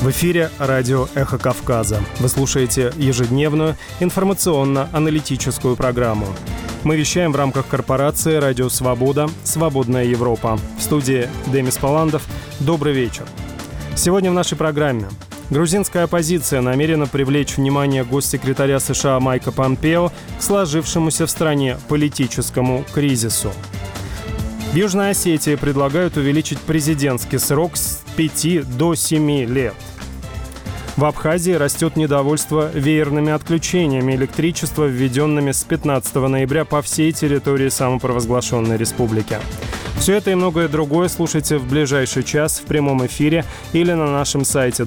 В эфире радио «Эхо Кавказа». Вы слушаете ежедневную информационно-аналитическую программу. Мы вещаем в рамках корпорации «Радио Свобода. Свободная Европа». В студии Демис Паландов. Добрый вечер. Сегодня в нашей программе. Грузинская оппозиция намерена привлечь внимание госсекретаря США Майка Помпео к сложившемуся в стране политическому кризису. В Южной Осетии предлагают увеличить президентский срок с 5 до 7 лет. В Абхазии растет недовольство веерными отключениями электричества, введенными с 15 ноября по всей территории самопровозглашенной республики. Все это и многое другое слушайте в ближайший час в прямом эфире или на нашем сайте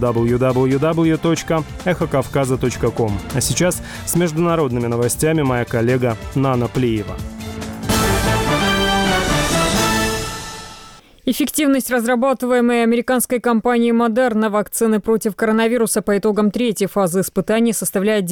www.эхокавказа.ком. А сейчас с международными новостями моя коллега Нана Плиева. Эффективность разрабатываемой американской компанией Moderna вакцины против коронавируса по итогам третьей фазы испытаний составляет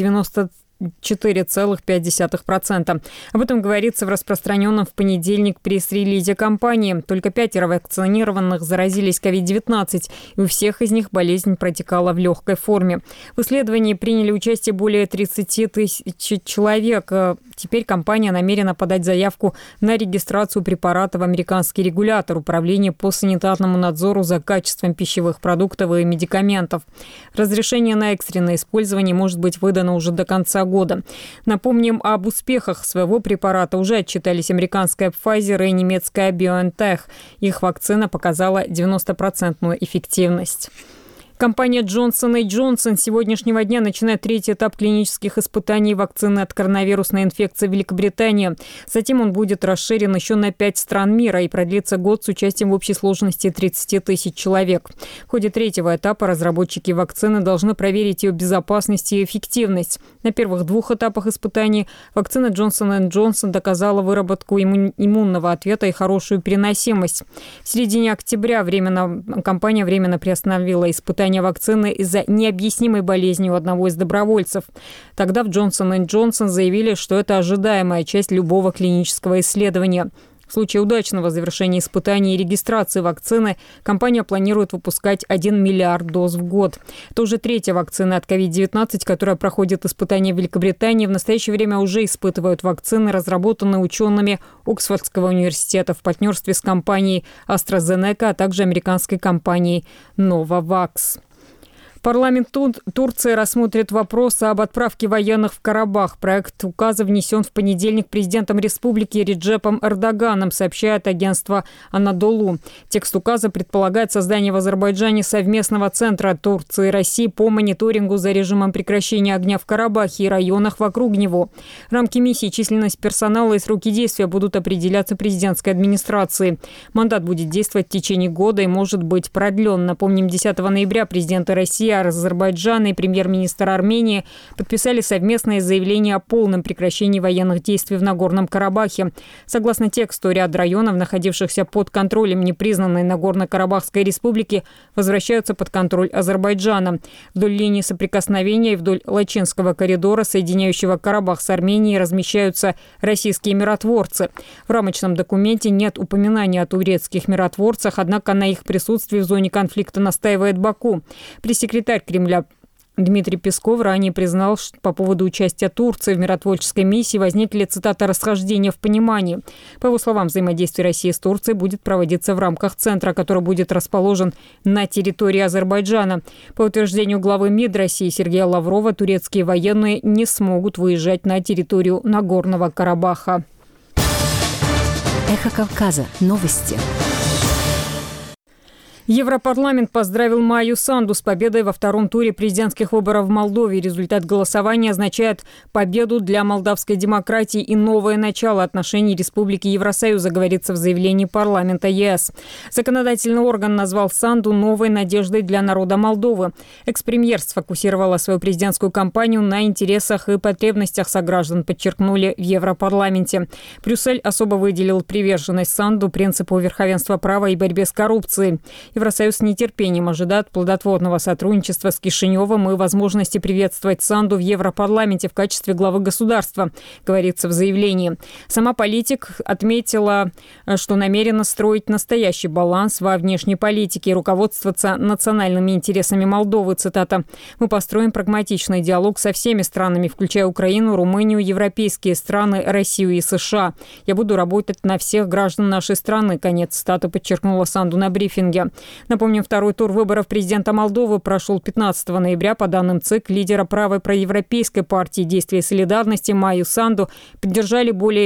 94,5%. Об этом говорится в распространенном в понедельник пресс-релизе компании. Только 5 вакцинированных заразились COVID-19, и у всех из них болезнь протекала в легкой форме. В исследовании приняли участие более 30 тысяч человек. Теперь компания намерена подать заявку на регистрацию препарата в американский регулятор Управления по санитарному надзору за качеством пищевых продуктов и медикаментов. Разрешение на экстренное использование может быть выдано уже до конца года. Напомним, об успехах своего препарата уже отчитались американская Pfizer и немецкая BioNTech. Их вакцина показала 90% эффективность. Компания Johnson & Johnson с сегодняшнего дня начинает третий этап клинических испытаний вакцины от коронавирусной инфекции в Великобритании. Затем он будет расширен еще на 5 стран мира и продлится год с участием в общей сложности 30 тысяч человек. В ходе третьего этапа разработчики вакцины должны проверить ее безопасность и эффективность. На первых 2 этапах испытаний вакцина Johnson & Johnson доказала выработку иммунного ответа и хорошую переносимость. В середине октября компания временно приостановила испытания вакцины из-за необъяснимой болезни у одного из добровольцев. Тогда в Johnson & Johnson заявили, что это ожидаемая часть любого клинического исследования. В случае удачного завершения испытаний и регистрации вакцины компания планирует выпускать 1 миллиард доз в год. Это уже третья вакцина от COVID-19, которая проходит испытания в Великобритании. В настоящее время уже испытывают вакцины, разработанные учеными Оксфордского университета в партнерстве с компанией AstraZeneca, а также американской компанией Novavax. Парламент Турции рассмотрит вопрос об отправке военных в Карабах. Проект указа внесен в понедельник президентом республики Реджепом Эрдоганом, сообщает агентство «Анадолу». Текст указа предполагает создание в Азербайджане совместного центра Турции и России по мониторингу за режимом прекращения огня в Карабахе и районах вокруг него. Рамки миссии, численность персонала и сроки действия будут определяться президентской администрацией. Мандат будет действовать в течение года и может быть продлен. Напомним, 10 ноября президенты России, Азербайджана и премьер-министр Армении подписали совместное заявление о полном прекращении военных действий в Нагорном Карабахе. Согласно тексту, ряд районов, находившихся под контролем непризнанной Нагорно-Карабахской республики, возвращаются под контроль Азербайджана. Вдоль линии соприкосновения и вдоль Лачинского коридора, соединяющего Карабах с Арменией, размещаются российские миротворцы. В рамочном документе нет упоминания о турецких миротворцах, однако на их присутствии в зоне конфликта настаивает Баку. Пресс-секретарь Кремля Дмитрий Песков ранее признал, что по поводу участия Турции в миротворческой миссии возникли, цитата, «расхождения в понимании». По его словам, взаимодействие России с Турцией будет проводиться в рамках центра, который будет расположен на территории Азербайджана. По утверждению главы МИД России Сергея Лаврова, турецкие военные не смогут выезжать на территорию Нагорного Карабаха. Эхо Кавказа. Новости. Европарламент поздравил Майю Санду с победой во втором туре президентских выборов в Молдове. Результат голосования означает победу для молдавской демократии и новое начало отношений Республики Евросоюза, говорится в заявлении парламента ЕС. Законодательный орган назвал Санду новой надеждой для народа Молдовы. Экс-премьер сфокусировала свою президентскую кампанию на интересах и потребностях сограждан, подчеркнули в Европарламенте. Брюссель особо выделил приверженность Санду принципу верховенства права и борьбе с коррупцией. Евросоюз с нетерпением ожидает плодотворного сотрудничества с Кишиневым и возможности приветствовать Санду в Европарламенте в качестве главы государства, говорится в заявлении. Сама политик отметила, что намерена строить настоящий баланс во внешней политике и руководствоваться национальными интересами Молдовы. Цитата. «Мы построим прагматичный диалог со всеми странами, включая Украину, Румынию, европейские страны, Россию и США. Я буду работать на всех граждан нашей страны». Конец цитаты, подчеркнула Санду на брифинге. Напомним, второй тур выборов президента Молдовы прошел 15 ноября. По данным ЦИК, лидера правой проевропейской партии «Действия и солидарности» Майю Санду поддержали более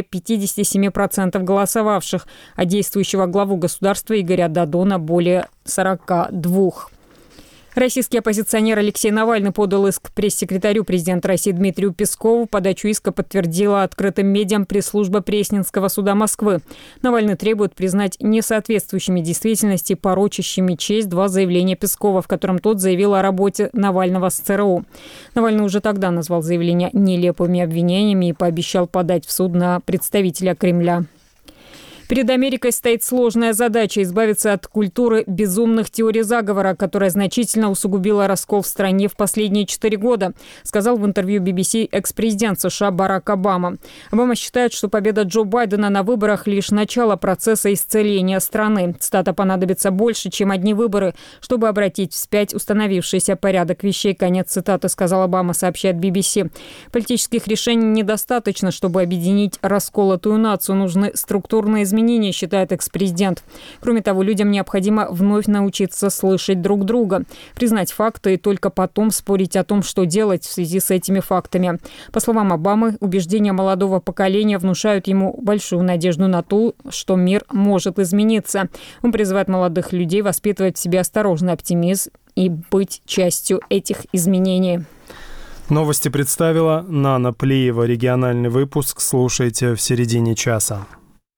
57% голосовавших, а действующего главу государства Игоря Додона более 42%. Российский оппозиционер Алексей Навальный подал иск пресс-секретарю президента России Дмитрию Пескову. Подачу иска подтвердила открытым медиам пресс-служба Пресненского суда Москвы. Навальный требует признать несоответствующими действительности и порочащими честь два заявления Пескова, в котором тот заявил о работе Навального с ЦРУ. Навальный уже тогда назвал заявления нелепыми обвинениями и пообещал подать в суд на представителя Кремля. Перед Америкой стоит сложная задача – избавиться от культуры безумных теорий заговора, которая значительно усугубила раскол в стране в последние 4 года, сказал в интервью BBC экс-президент США Барак Обама. Обама считает, что победа Джо Байдена на выборах – лишь начало процесса исцеления страны. Цитата: «Понадобится больше, чем одни выборы, чтобы обратить вспять установившийся порядок вещей». Конец цитаты, сказал Обама, сообщает BBC. Политических решений недостаточно, чтобы объединить расколотую нацию. Нужны структурные изменения, считает экс-президент. Кроме того, людям необходимо вновь научиться слышать друг друга, признать факты и только потом спорить о том, что делать в связи с этими фактами. По словам Обамы, убеждения молодого поколения внушают ему большую надежду на то, что мир может измениться. Он призывает молодых людей воспитывать в себе осторожный оптимизм и быть частью этих изменений. Новости представила Нана Плиева. Региональный выпуск слушайте в середине часа.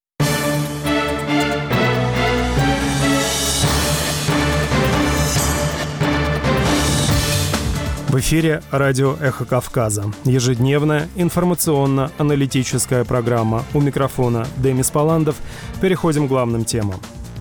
В эфире радио «Эхо Кавказа». Ежедневная информационно-аналитическая программа. У микрофона Демис Паландов. Переходим к главным темам.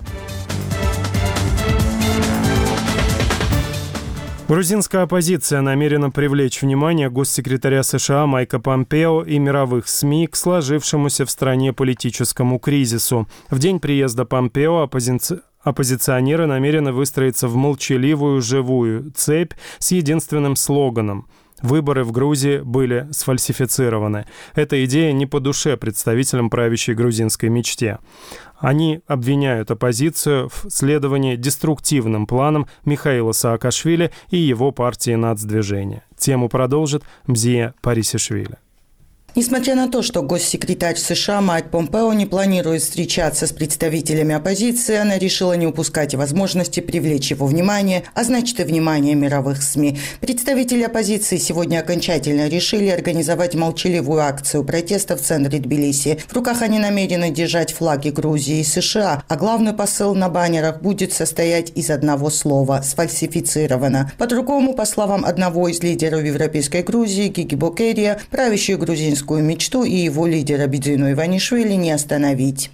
Грузинская оппозиция намерена привлечь внимание госсекретаря США Майка Помпео и мировых СМИ к сложившемуся в стране политическому кризису. В день приезда Помпео оппозиционеры намерены выстроиться в молчаливую живую цепь с единственным слоганом: «Выборы в Грузии были сфальсифицированы». Эта идея не по душе представителям правящей грузинской мечте. Они обвиняют оппозицию в следовании деструктивным планам Михаила Саакашвили и его партии «Нацдвижение». Тему продолжит Мзия Парисишвили. Несмотря на то, что госсекретарь США Майк Помпео не планирует встречаться с представителями оппозиции, она решила не упускать возможности привлечь его внимание, а значит и внимание мировых СМИ. Представители оппозиции сегодня окончательно решили организовать молчаливую акцию протеста в центре Тбилиси. В руках они намерены держать флаги Грузии и США, а главный посыл на баннерах будет состоять из одного слова – «сфальсифицировано». По-другому, по словам одного из лидеров европейской Грузии, Гиги Бокерия, правящую грузинскую мечту и его лидера Бидзину Иванишвили не остановить.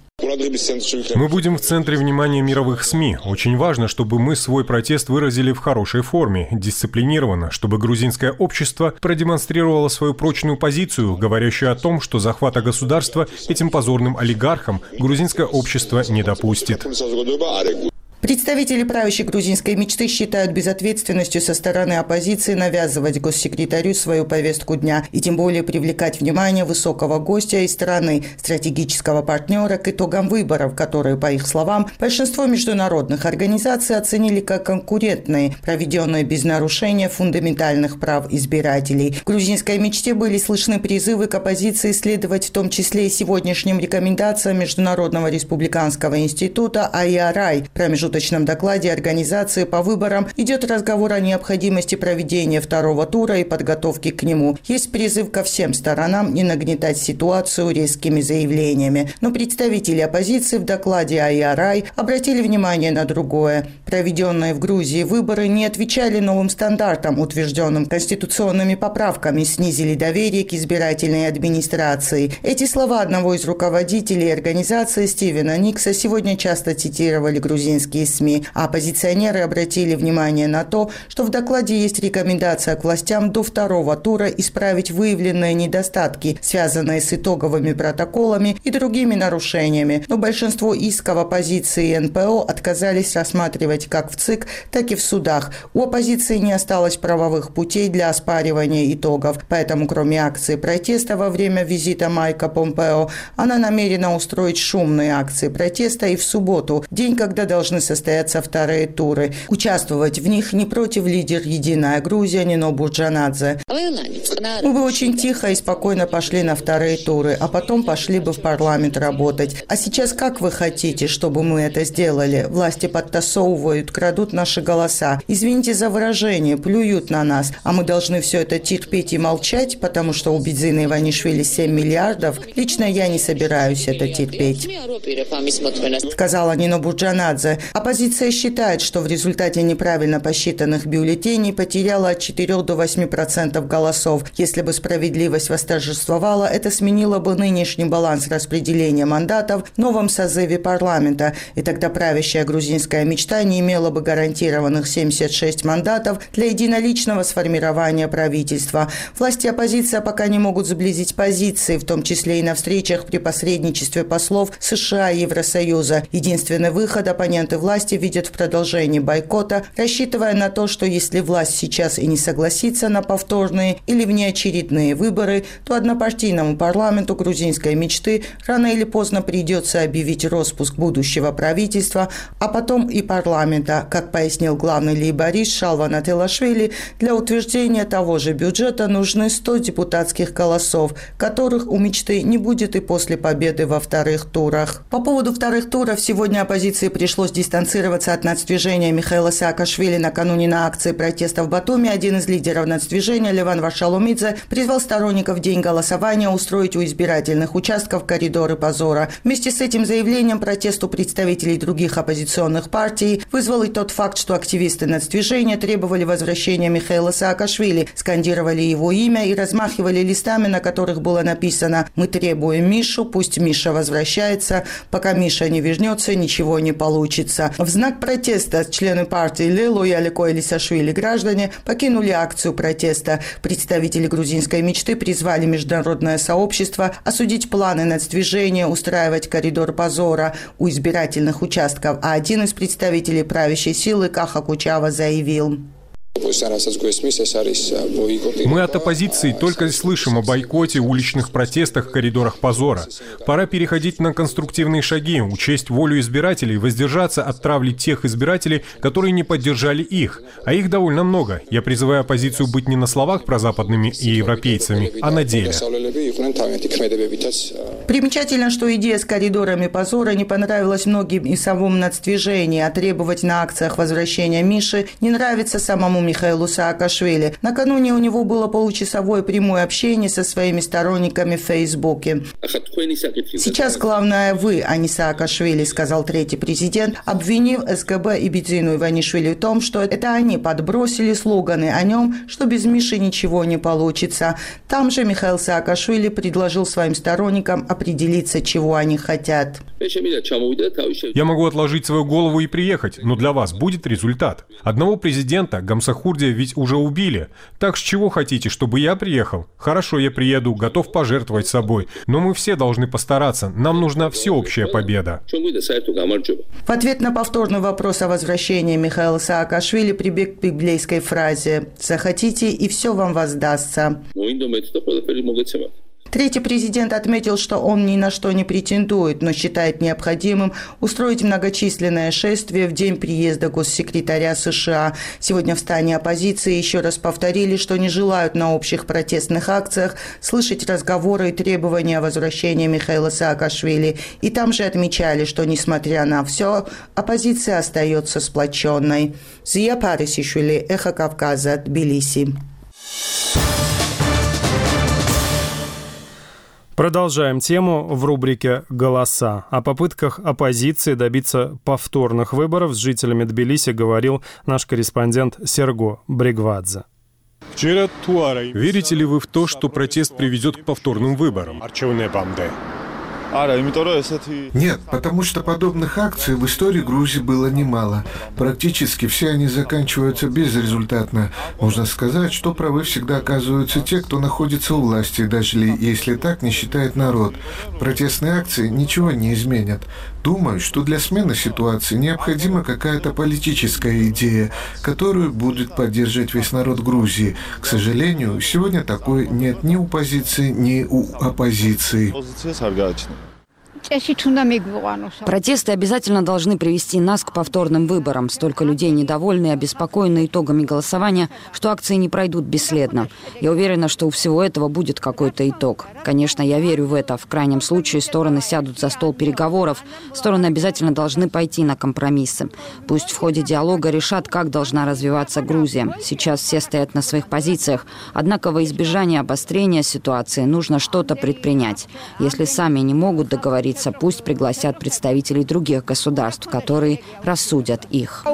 Мы будем в центре внимания мировых СМИ. Очень важно, чтобы мы свой протест выразили в хорошей форме, дисциплинированно, чтобы грузинское общество продемонстрировало свою прочную позицию, говорящую о том, что захвата государства этим позорным олигархам грузинское общество не допустит. Представители правящей грузинской мечты считают безответственностью со стороны оппозиции навязывать госсекретарю свою повестку дня и тем более привлекать внимание высокого гостя из страны, стратегического партнера к итогам выборов, которые, по их словам, большинство международных организаций оценили как конкурентные, проведенные без нарушения фундаментальных прав избирателей. В грузинской мечте были слышны призывы к оппозиции следовать в том числе и сегодняшним рекомендациям Международного республиканского института IRI. В промежуточном докладе организации по выборам идет разговор о необходимости проведения второго тура и подготовки к нему. Есть призыв ко всем сторонам не нагнетать ситуацию резкими заявлениями. Но представители оппозиции в докладе IRI обратили внимание на другое. Проведенные в Грузии выборы не отвечали новым стандартам, утвержденным конституционными поправками, снизили доверие к избирательной администрации. Эти слова одного из руководителей организации Стивена Никса сегодня часто цитировали грузинские российские СМИ. А оппозиционеры обратили внимание на то, что в докладе есть рекомендация к властям до второго тура исправить выявленные недостатки, связанные с итоговыми протоколами и другими нарушениями. Но большинство исков оппозиции и НПО отказались рассматривать как в ЦИК, так и в судах. У оппозиции не осталось правовых путей для оспаривания итогов. Поэтому, кроме акции протеста во время визита Майка Помпео, она намерена устроить шумные акции протеста и в субботу, день, когда должны состояться вторые туры. Участвовать в них не против лидер «Единая Грузия» Нино Бурджанадзе. Мы бы очень тихо и спокойно пошли на вторые туры, а потом пошли бы в парламент работать. А сейчас как вы хотите, чтобы мы это сделали? Власти подтасовывают, крадут наши голоса. Извините за выражение, плюют на нас. А мы должны все это терпеть и молчать, потому что у Бедзины Иванишвили 7 миллиардов. Лично я не собираюсь это терпеть, сказала Нино Бурджанадзе. Оппозиция считает, что в результате неправильно посчитанных бюллетеней потеряла от 4 до 8% голосов. Если бы справедливость восторжествовала, это сменило бы нынешний баланс распределения мандатов в новом созыве парламента. И тогда правящая грузинская мечта не имела бы гарантированных 76 мандатов для единоличного сформирования правительства. Власти и оппозиция пока не могут сблизить позиции, в том числе и на встречах при посредничестве послов США и Евросоюза. Единственный выход оппоненты власти видят в продолжении бойкота, рассчитывая на то, что если власть сейчас и не согласится на повторные или внеочередные выборы, то однопартийному парламенту грузинской мечты рано или поздно придется объявить распуск будущего правительства, а потом и парламента, как пояснил главный лейборист Шалван Ателашвили, для утверждения того же бюджета нужны 100 депутатских голосов, которых у мечты не будет и после победы во вторых турах. По поводу вторых туров сегодня оппозиции пришлось дистанцироваться от нацдвижения Михаила Саакашвили. Накануне на акции протеста в Батуми один из лидеров нацдвижения, Леван Варшаломидзе, призвал сторонников в день голосования устроить у избирательных участков коридоры позора. Вместе с этим заявлением протесту представителей других оппозиционных партий вызвал и тот факт, что активисты нацдвижения требовали возвращения Михаила Саакашвили, скандировали его имя и размахивали листами, на которых было написано «Мы требуем Мишу, пусть Миша возвращается, пока Миша не вернется, ничего не получится». В знак протеста члены партии Лелу и Алико Элисашвили граждане покинули акцию протеста. Представители грузинской мечты призвали международное сообщество осудить планы нацдвижения устраивать коридор позора у избирательных участков, а один из представителей правящей силы Каха Кучава заявил: мы от оппозиции только слышим о бойкоте, уличных протестах, коридорах позора. Пора переходить на конструктивные шаги, учесть волю избирателей, воздержаться от травли тех избирателей, которые не поддержали их. А их довольно много. Я призываю оппозицию быть не на словах прозападными и европейцами, а на деле. Примечательно, что идея с коридорами позора не понравилась многим и самому нацдвижении, а требовать на акциях возвращения Миши не нравится самому Михаилу Саакашвили. Накануне у него было получасовое прямое общение со своими сторонниками в Фейсбуке. «Сейчас главное вы, а не Саакашвили», сказал третий президент, обвинив СГБ и Бедзину Иванишвили в том, что это они подбросили слоганы о нем, что без Миши ничего не получится. Там же Михаил Саакашвили предложил своим сторонникам определиться, чего они хотят. Я могу отложить свою голову и приехать, но для вас будет результат. Одного президента, Гамсахурдия, ведь уже убили. Так с чего хотите, чтобы я приехал? Хорошо, я приеду, готов пожертвовать собой. Но мы все должны постараться. Нам нужна всеобщая победа. В ответ на повторный вопрос о возвращении Михаила Саакашвили прибег к библейской фразе «Захотите, и все вам воздастся». Третий президент отметил, что он ни на что не претендует, но считает необходимым устроить многочисленное шествие в день приезда госсекретаря США. Сегодня в стане оппозиции еще раз повторили, что не желают на общих протестных акциях слышать разговоры и требования о возвращении Михаила Саакашвили. И там же отмечали, что, несмотря на все, оппозиция остается сплоченной. Зия Парисишвили, Эхо Кавказа, Тбилиси. Продолжаем тему в рубрике «Голоса». О попытках оппозиции добиться повторных выборов с жителями Тбилиси говорил наш корреспондент Серго Бригвадзе. Верите ли вы в то, что протест приведет к повторным выборам? Нет, потому что подобных акций в истории Грузии было немало. Практически все они заканчиваются безрезультатно. Можно сказать, что правы всегда оказываются те, кто находится у власти, даже если так не считает народ. Протестные акции ничего не изменят. Думаю, что для смены ситуации необходима какая-то политическая идея, которую будет поддерживать весь народ Грузии. К сожалению, сегодня такой нет ни у позиции, ни у оппозиции. Протесты обязательно должны привести нас к повторным выборам. Столько людей недовольны и обеспокоены итогами голосования, что акции не пройдут бесследно. Я уверена, что у всего этого будет какой-то итог. Конечно, я верю в это. В крайнем случае стороны сядут за стол переговоров. Стороны обязательно должны пойти на компромиссы. Пусть в ходе диалога решат, как должна развиваться Грузия. Сейчас все стоят на своих позициях. Однако во избежание обострения ситуации нужно что-то предпринять. Если сами не могут договориться, пусть пригласят представителей других государств, которые рассудят их.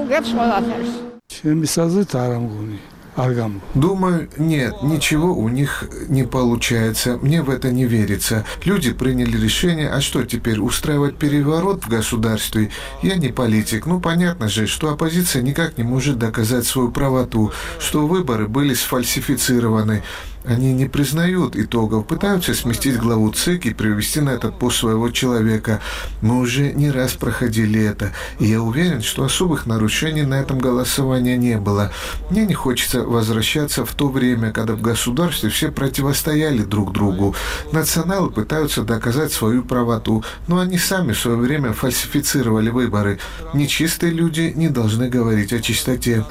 Думаю, нет, ничего у них не получается. Мне в это не верится. Люди приняли решение, а что теперь, устраивать переворот в государстве? Я не политик. Понятно же, что оппозиция никак не может доказать свою правоту, что выборы были сфальсифицированы. Они не признают итогов, пытаются сместить главу ЦИК и привести на этот пост своего человека. Мы уже не раз проходили это, и я уверен, что особых нарушений на этом голосовании не было. Мне не хочется возвращаться в то время, когда в государстве все противостояли друг другу. Националы пытаются доказать свою правоту, но они сами в свое время фальсифицировали выборы. Нечистые люди не должны говорить о чистоте.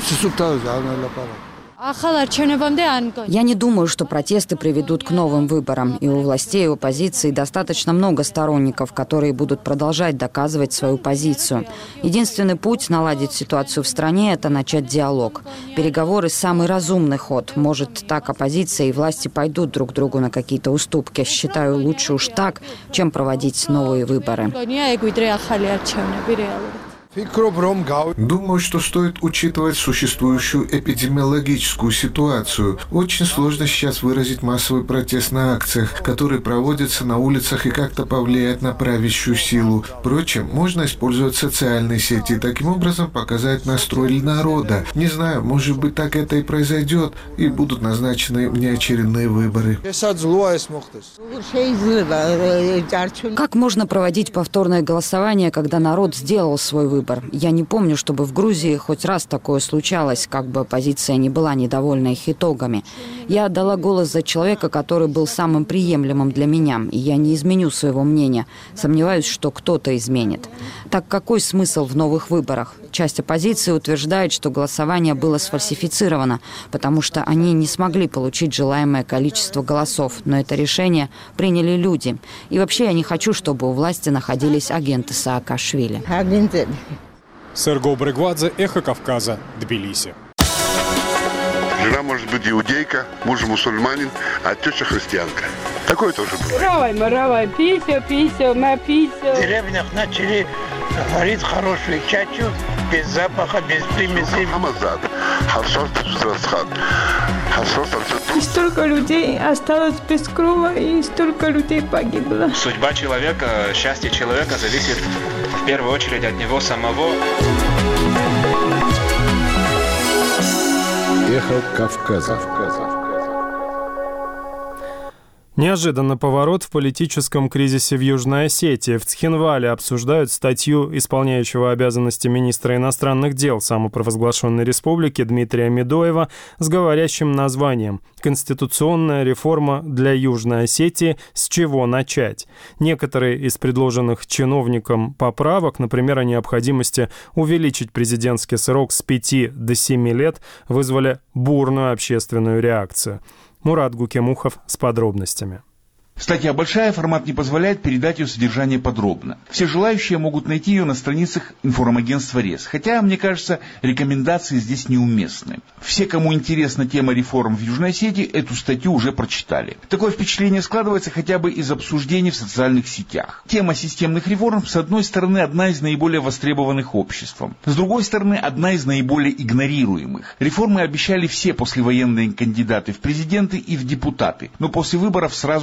Я не думаю, что протесты приведут к новым выборам. И у властей, и у оппозиции достаточно много сторонников, которые будут продолжать доказывать свою позицию. Единственный путь наладить ситуацию в стране – это начать диалог. Переговоры – самый разумный ход. Может, так оппозиция и власти пойдут друг другу на какие-то уступки. Считаю, лучше уж так, чем проводить новые выборы. Думаю, что стоит учитывать существующую эпидемиологическую ситуацию. Очень сложно сейчас выразить массовый протест на акциях, которые проводятся на улицах и как-то повлиять на правящую силу. Впрочем, можно использовать социальные сети и таким образом показать настрой народа. Не знаю, может быть, так это и произойдет, и будут назначены внеочередные выборы. Как можно проводить повторное голосование, когда народ сделал свой выбор? Я не помню, чтобы в Грузии хоть раз такое случалось, как бы оппозиция не была недовольна их итогами. Я отдала голос за человека, который был самым приемлемым для меня, и я не изменю своего мнения. Сомневаюсь, что кто-то изменит. Так какой смысл в новых выборах? Часть оппозиции утверждает, что голосование было сфальсифицировано, потому что они не смогли получить желаемое количество голосов. Но это решение приняли люди. И вообще я не хочу, чтобы у власти находились агенты Саакашвили. Серго Брегвадзе, Эхо Кавказа, Тбилиси. Жена может быть иудейка, муж мусульманин, а теща христианка. Такое тоже бывает. В деревнях начали варить хорошую чачу, без запаха, без примесей. И столько людей осталось без крова, и столько людей погибло. Судьба человека, счастье человека зависит в первую очередь от него самого. Эхо Кавказа. Неожиданный поворот в политическом кризисе в Южной Осетии. В Цхинвале обсуждают статью исполняющего обязанности министра иностранных дел самопровозглашенной республики Дмитрия Медоева с говорящим названием «Конституционная реформа для Южной Осетии. С чего начать?». Некоторые из предложенных чиновникам поправок, например, о необходимости увеличить президентский срок с 5 до 7 лет, вызвали бурную общественную реакцию. Мурат Гукемухов с подробностями. Статья большая, формат не позволяет передать ее содержание подробно. Все желающие могут найти ее на страницах информагентства РЕС. Хотя, мне кажется, рекомендации здесь неуместны. Все, кому интересна тема реформ в Южной Осетии, эту статью уже прочитали. Такое впечатление складывается хотя бы из обсуждений в социальных сетях. Тема системных реформ, с одной стороны, одна из наиболее востребованных обществом. С другой стороны, одна из наиболее игнорируемых. Реформы обещали все послевоенные кандидаты в президенты и в депутаты. Но после выборов сразу забывали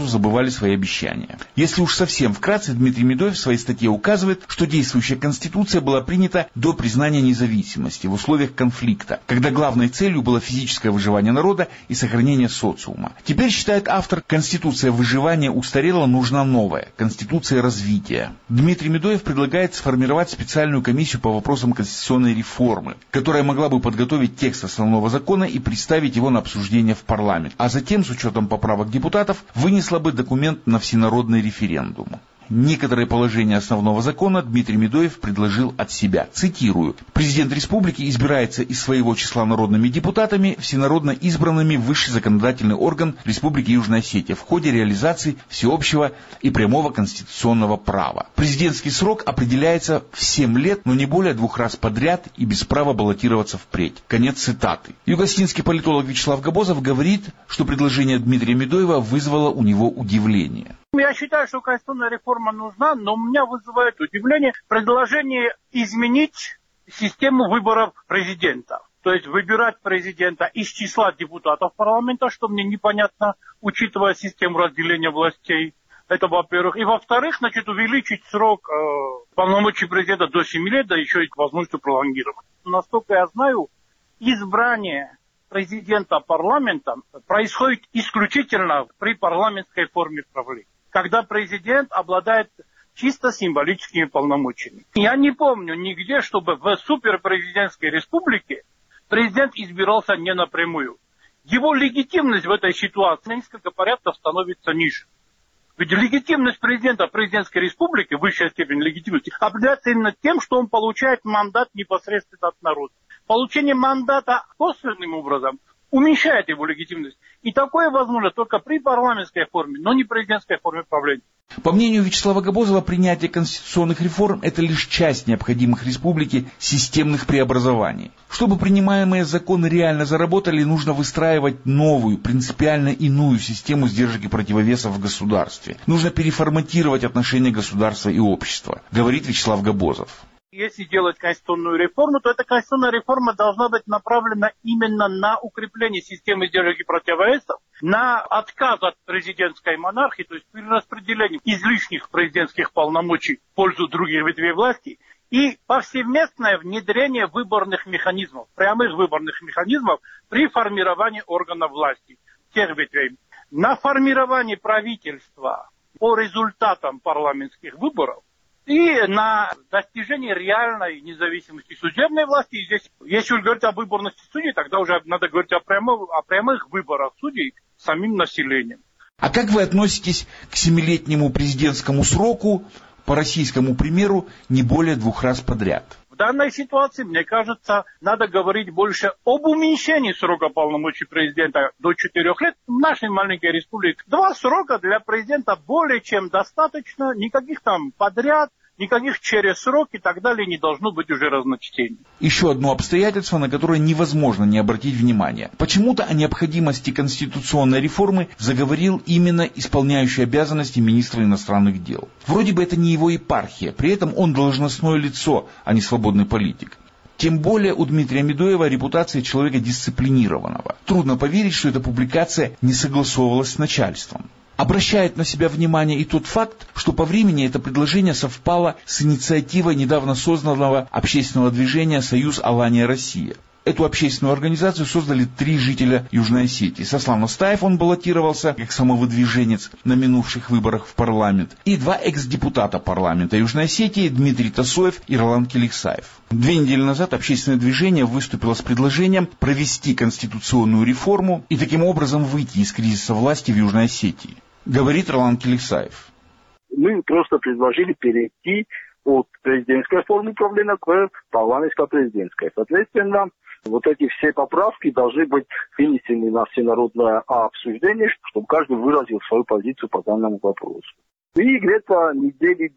сдержали свои обещания. Если уж совсем вкратце, Дмитрий Медоев в своей статье указывает, что действующая Конституция была принята до признания независимости в условиях конфликта, когда главной целью было физическое выживание народа и сохранение социума. Теперь, считает автор, Конституция выживания устарела, нужна новая, Конституция развития. Дмитрий Медоев предлагает сформировать специальную комиссию по вопросам конституционной реформы, которая могла бы подготовить текст основного закона и представить его на обсуждение в парламент, а затем, с учетом поправок депутатов, вынесла бы документ на всенародный референдум. Некоторые положения основного закона Дмитрий Медоев предложил от себя. Цитирую. «Президент республики избирается из своего числа народными депутатами, всенародно избранными в высший законодательный орган Республики Южная Осетия в ходе реализации всеобщего и прямого конституционного права. Президентский срок определяется в 7 лет, но не более 2 раз подряд и без права баллотироваться впредь». Конец цитаты. Югостинский политолог Вячеслав Габозов говорит, что предложение Дмитрия Медоева вызвало у него удивление. Я считаю, что конституционная реформа нужна, но у меня вызывает удивление предложение изменить систему выборов президента. То есть выбирать президента из числа депутатов парламента, что мне непонятно, учитывая систему разделения властей. Это во-первых. И во-вторых, увеличить срок полномочий президента до 7 лет, да еще и возможностью пролонгировать. Насколько я знаю, избрание президента парламентом происходит исключительно при парламентской форме правления, когда президент обладает чисто символическими полномочиями. Я не помню нигде, чтобы в суперпрезидентской республике президент избирался не напрямую. Его легитимность в этой ситуации на несколько порядков становится ниже. Ведь легитимность президента президентской республики, высшая степень легитимности, определяется именно тем, что он получает мандат непосредственно от народа. Получение мандата косвенным образом уменьшает его легитимность. И такое возможно только при парламентской форме, но не президентской форме правления. По мнению Вячеслава Габозова, принятие конституционных реформ – это лишь часть необходимых республике системных преобразований. Чтобы принимаемые законы реально заработали, нужно выстраивать новую, принципиально иную систему сдержек и противовесов в государстве. Нужно переформатировать отношения государства и общества, говорит Вячеслав Габозов. Если делать конституционную реформу, то эта конституционная реформа должна быть направлена именно на укрепление системы сдержек и противовесов, на отказ от президентской монархии, то есть перераспределение излишних президентских полномочий в пользу других ветвей власти и повсеместное внедрение выборных механизмов, прямых выборных механизмов при формировании органов власти всех ветвей. На формирование правительства по результатам парламентских выборов и на достижение реальной независимости судебной власти. И здесь, если уж говорить о выборности судей, тогда уже надо говорить о прямых выборах судей самим населением. А как вы относитесь к 7-летнему президентскому сроку, по российскому примеру, не более 2 раз подряд? В данной ситуации, мне кажется, надо говорить больше об уменьшении срока полномочий президента до 4 лет. В нашей маленькой республике 2 срока для президента более чем достаточно. Никаких там подряд, никаких через срок и так далее не должно быть уже разночтений. Еще одно обстоятельство, на которое невозможно не обратить внимание. Почему-то о необходимости конституционной реформы заговорил именно исполняющий обязанности министра иностранных дел. Вроде бы это не его епархия, при этом он должностное лицо, а не свободный политик. Тем более у Дмитрия Медоева репутация человека дисциплинированного. Трудно поверить, что эта публикация не согласовывалась с начальством. Обращает на себя внимание и тот факт, что по времени это предложение совпало с инициативой недавно созданного общественного движения «Союз Алания-Россия». Эту общественную организацию создали 3 жителя Южной Осетии. Сослан Остаев, он баллотировался как самовыдвиженец на минувших выборах в парламент. И 2 экс-депутата парламента Южной Осетии, Дмитрий Тасоев и Ролан Келиксаев. 2 недели назад общественное движение выступило с предложением провести конституционную реформу и таким образом выйти из кризиса власти в Южной Осетии. Говорит Ролан Келиксаев. Мы просто предложили перейти от президентской формы управления к парламентско-президентской. Соответственно, вот эти все поправки должны быть вынесены на всенародное обсуждение, чтобы каждый выразил свою позицию по данному вопросу. И где-то недели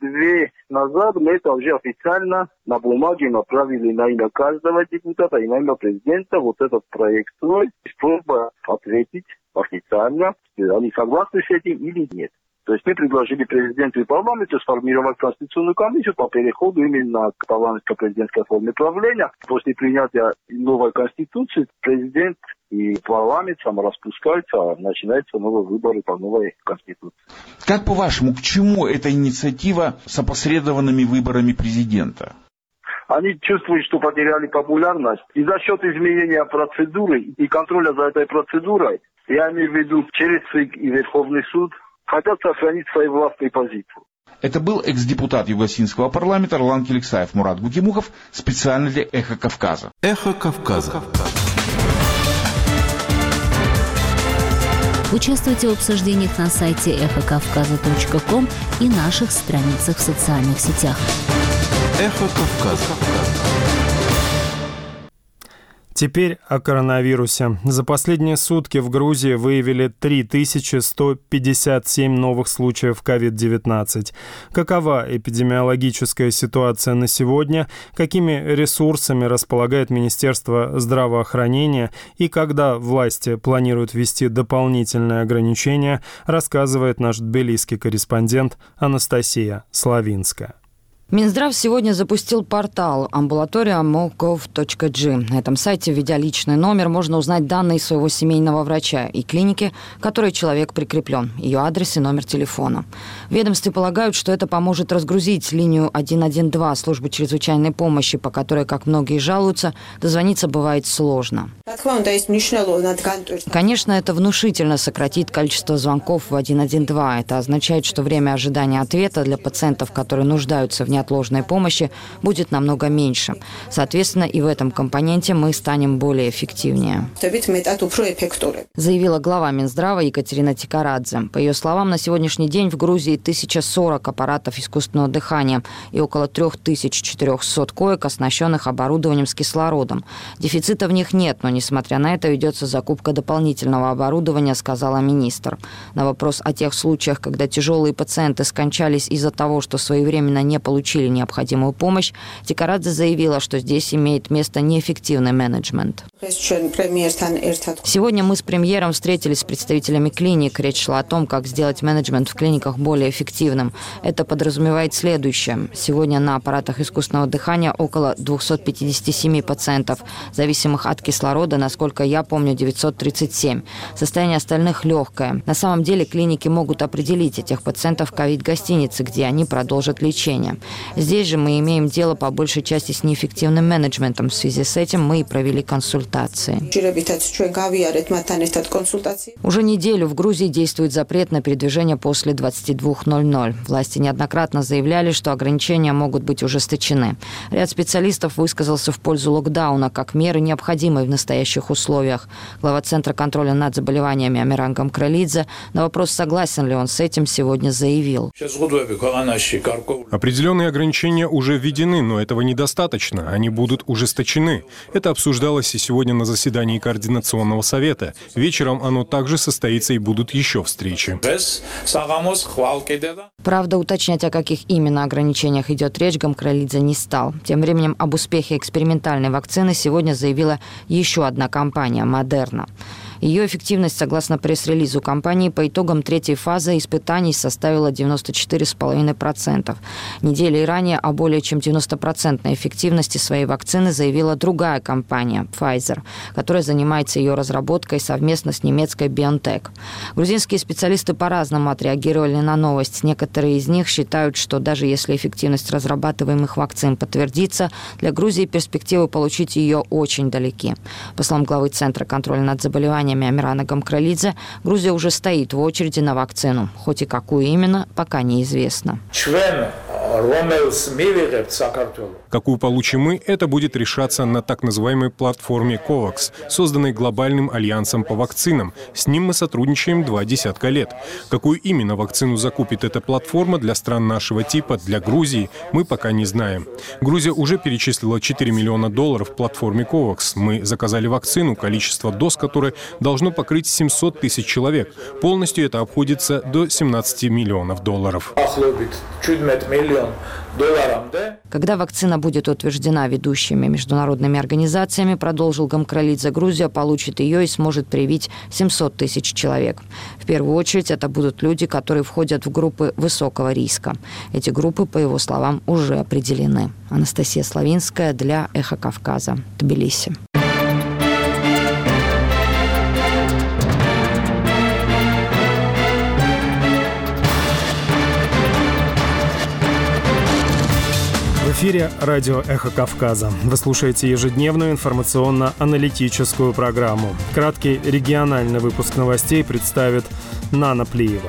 2 назад мы это уже официально на бумаге направили на имя каждого депутата и на имя президента вот этот проект с просьбой ответить официально, они согласны с этим или нет. То есть мы предложили президенту и парламенту сформировать конституционную комиссию по переходу именно к парламентско-президентской форме правления. После принятия новой конституции президент и парламент самораспускаются, а начинаются новые выборы по новой конституции. Как по-вашему, к чему эта инициатива с опосредованными выборами президента? Они чувствуют, что потеряли популярность. И за счет изменения процедуры и контроля за этой процедурой, я имею в виду через ЦИК и Верховный суд, хотят сохранить свои властные позиции. Это был экс-депутат Югосинского парламента Ролан Келексаев. Мурат Гукимухов специально для «Эхо Кавказа». «Эхо Кавказа». Участвуйте в обсуждениях на сайте эхокавказа.ком и наших страницах в социальных сетях. «Эхо Кавказа». Теперь о коронавирусе. За последние сутки в Грузии выявили 3157 новых случаев COVID-19. Какова эпидемиологическая ситуация на сегодня, какими ресурсами располагает Министерство здравоохранения и когда власти планируют ввести дополнительные ограничения, рассказывает наш тбилисский корреспондент Анастасия Славинская. Минздрав сегодня запустил портал ambulatoria.gov.g. На этом сайте, введя личный номер, можно узнать данные своего семейного врача и клиники, к которой человек прикреплен, ее адрес и номер телефона. В ведомстве полагают, что это поможет разгрузить линию 112 службы чрезвычайной помощи, по которой, как многие жалуются, дозвониться бывает сложно. Конечно, это внушительно сократит количество звонков в 112. Это означает, что время ожидания ответа для пациентов, которые нуждаются в неотложной помощи, будет намного меньше. Соответственно, и в этом компоненте мы станем более эффективнее, заявила глава Минздрава Екатерина Тикарадзе. По ее словам, на сегодняшний день в Грузии 1040 аппаратов искусственного дыхания и около 3400 коек, оснащенных оборудованием с кислородом. Дефицита в них нет, но, несмотря на это, ведется закупка дополнительного оборудования, сказала министр. На вопрос о тех случаях, когда тяжелые пациенты скончались из-за того, что своевременно не получили необходимую помощь, Тикарадзе заявила, что здесь имеет место неэффективный менеджмент. Сегодня мы с премьером встретились с представителями клиник. Речь шла о том, как сделать менеджмент в клиниках более эффективным. Это подразумевает следующее. Сегодня на аппаратах искусственного дыхания около 257 пациентов, зависимых от кислорода, насколько я помню, 937. Состояние остальных легкое. На самом деле клиники могут определить этих пациентов в ковид-гостинице, где они продолжат лечение. Здесь же мы имеем дело по большей части с неэффективным менеджментом. В связи с этим мы и провели консультации. Уже неделю в Грузии действует запрет на передвижение после 22:00. Власти неоднократно заявляли, что ограничения могут быть ужесточены. Ряд специалистов высказался в пользу локдауна как меры, необходимой в настоящих условиях. Глава Центра контроля над заболеваниями Амиран Гамкралидзе на вопрос, согласен ли он с этим, сегодня заявил. Определенные ограничения уже введены, но этого недостаточно. Они будут ужесточены. Это обсуждалось и сегодня на заседании Координационного совета. Вечером оно также состоится и будут еще встречи. Правда, уточнять, о каких именно ограничениях идет речь, Гамкралидзе не стал. Тем временем об успехе экспериментальной вакцины сегодня заявила еще одна компания – Модерна. Ее эффективность, согласно пресс-релизу компании, по итогам третьей фазы испытаний составила 94,5%. Неделей ранее о более чем 90% эффективности своей вакцины заявила другая компания – Pfizer, которая занимается ее разработкой совместно с немецкой BioNTech. Грузинские специалисты по-разному отреагировали на новость. Некоторые из них считают, что даже если эффективность разрабатываемых вакцин подтвердится, для Грузии перспективы получить ее очень далеки. По словам главы Центра контроля над заболеваниями Амирана Гамкралидзе, Грузия уже стоит в очереди на вакцину. Хоть и какую именно, пока неизвестно. Какую получим мы, это будет решаться на так называемой платформе COVAX, созданной глобальным альянсом по вакцинам. С ним мы сотрудничаем 20 лет. Какую именно вакцину закупит эта платформа для стран нашего типа, для Грузии, мы пока не знаем. Грузия уже перечислила $4 миллиона в платформе COVAX. Мы заказали вакцину, количество доз которой должно покрыть 700 тысяч человек. Полностью это обходится до $17 миллионов. Когда вакцина будет утверждена ведущими международными организациями, продолжил Гамкралидзе, Грузия получит ее и сможет привить 700 тысяч человек. В первую очередь это будут люди, которые входят в группы высокого риска. Эти группы, по его словам, уже определены. Анастасия Славинская для «Эхо Кавказа», Тбилиси. В эфире радио «Эхо Кавказа». Вы слушаете ежедневную информационно-аналитическую программу. Краткий региональный выпуск новостей представит Нана Плиева.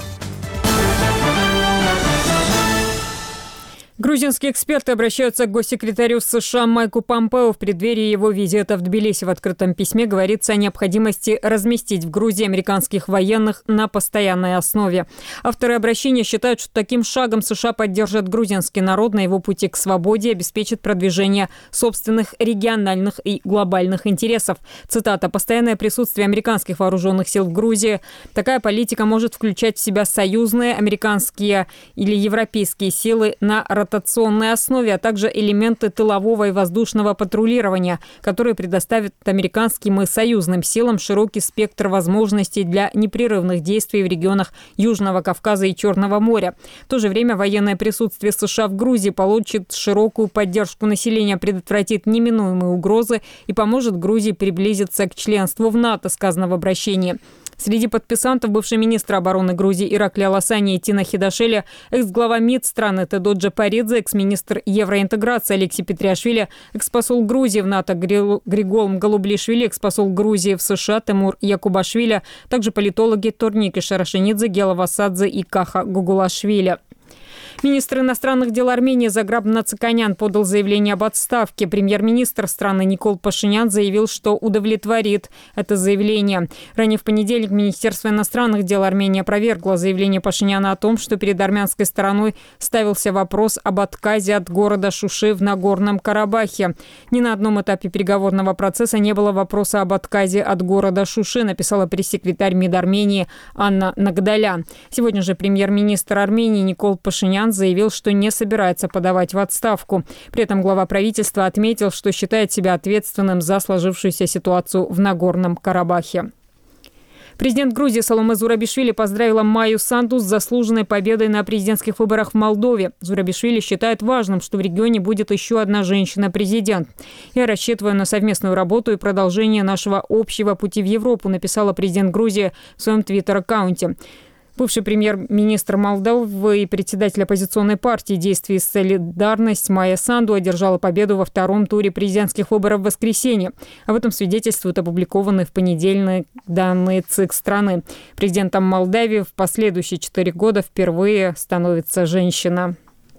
Грузинские эксперты обращаются к госсекретарю США Майку Помпео в преддверии его визита в Тбилиси. В открытом письме говорится о необходимости разместить в Грузии американских военных на постоянной основе. Авторы обращения считают, что таким шагом США поддержат грузинский народ на его пути к свободе и обеспечит продвижение собственных региональных и глобальных интересов. Цитата: «Постоянное присутствие американских вооруженных сил в Грузии. Такая политика может включать в себя союзные, американские или европейские силы на ротационной основе, а также элементы тылового и воздушного патрулирования, которые предоставят американским и союзным силам широкий спектр возможностей для непрерывных действий в регионах Южного Кавказа и Черного моря. В то же время военное присутствие США в Грузии получит широкую поддержку населения, предотвратит неминуемые угрозы и поможет Грузии приблизиться к членству в НАТО», сказано в обращении. Среди подписантов бывший министр обороны Грузии Иракли Аласани и Тина Хидашели, экс-глава МИД страны Тедо Джапаридзе, экс-министр евроинтеграции Алексей Петриашвили, экс-посол Грузии в НАТО Григолм Голублишвили, экс-посол Грузии в США Тимур Якубашвили, также политологи Торники Шарашенидзе, Гела Васадзе и Каха Гугулашвили. Министр иностранных дел Армении Заграб Нациканян подал заявление об отставке. Премьер-министр страны Никол Пашинян заявил, что удовлетворит это заявление. Ранее в понедельник Министерство иностранных дел Армении опровергло заявление Пашиняна о том, что перед армянской стороной ставился вопрос об отказе от города Шуши в Нагорном Карабахе. Ни на одном этапе переговорного процесса не было вопроса об отказе от города Шуши, написала пресс-секретарь МИД Армении Анна Нагдалян. Сегодня же премьер-министр Армении Никол Пашинян заявил, что не собирается подавать в отставку. При этом глава правительства отметил, что считает себя ответственным за сложившуюся ситуацию в Нагорном Карабахе. Президент Грузии Саломе Зурабишвили поздравила Майю Санду с заслуженной победой на президентских выборах в Молдове. Зурабишвили считает важным, что в регионе будет еще одна женщина-президент. «Я рассчитываю на совместную работу и продолжение нашего общего пути в Европу», написала президент Грузии в своем твиттер-аккаунте. Бывший премьер-министр Молдовы и председатель оппозиционной партии «Действие и солидарность» Майя Санду одержала победу во втором туре президентских выборов в воскресенье. Об этом свидетельствуют опубликованные в понедельник данные ЦИК страны. Президентом Молдавии в последующие 4 года впервые становится женщина.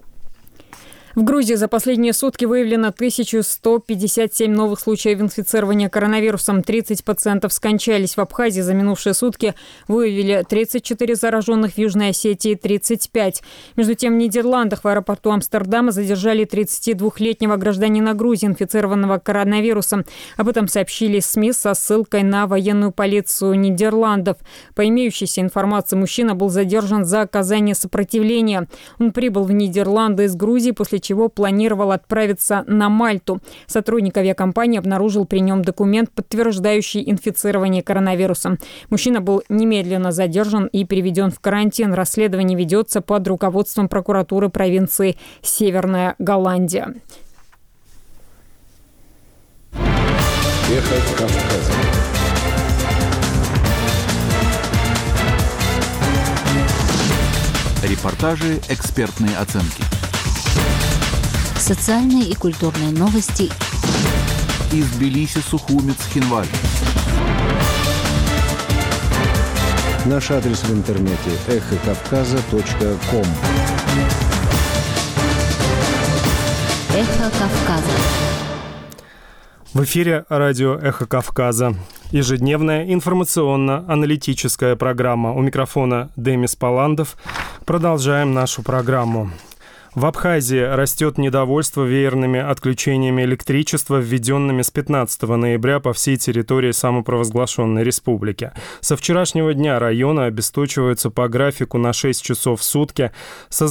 В Грузии за последние сутки выявлено 1157 новых случаев инфицирования коронавирусом. 30 пациентов скончались. В Абхазии за минувшие сутки выявили 34 зараженных, в Южной Осетии 35. Между тем, в Нидерландах в аэропорту Амстердама задержали 32-летнего гражданина Грузии, инфицированного коронавирусом. Об этом сообщили СМИ со ссылкой на военную полицию Нидерландов. По имеющейся информации, мужчина был задержан за оказание сопротивления. Он прибыл в Нидерланды из Грузии, после чего планировал отправиться на Мальту. Сотрудник авиакомпании обнаружил при нем документ, подтверждающий инфицирование коронавирусом. Мужчина был немедленно задержан и переведен в карантин. Расследование ведется под руководством прокуратуры провинции Северная Голландия. Эхо Кавказа. Репортажи, экспертные оценки. Социальные и культурные новости. Из Тбилиси, Сухумец, Хинваль. Наш адрес в интернете эхокавказа.ком. Эхо Кавказа. В эфире радио «Эхо Кавказа». Ежедневная информационно-аналитическая программа. У микрофона Демис Паландов. Продолжаем нашу программу. В Абхазии растет недовольство веерными отключениями электричества, введенными с 15 ноября по всей территории самопровозглашенной республики. Со вчерашнего дня районы обесточиваются по графику на 6 часов в сутки.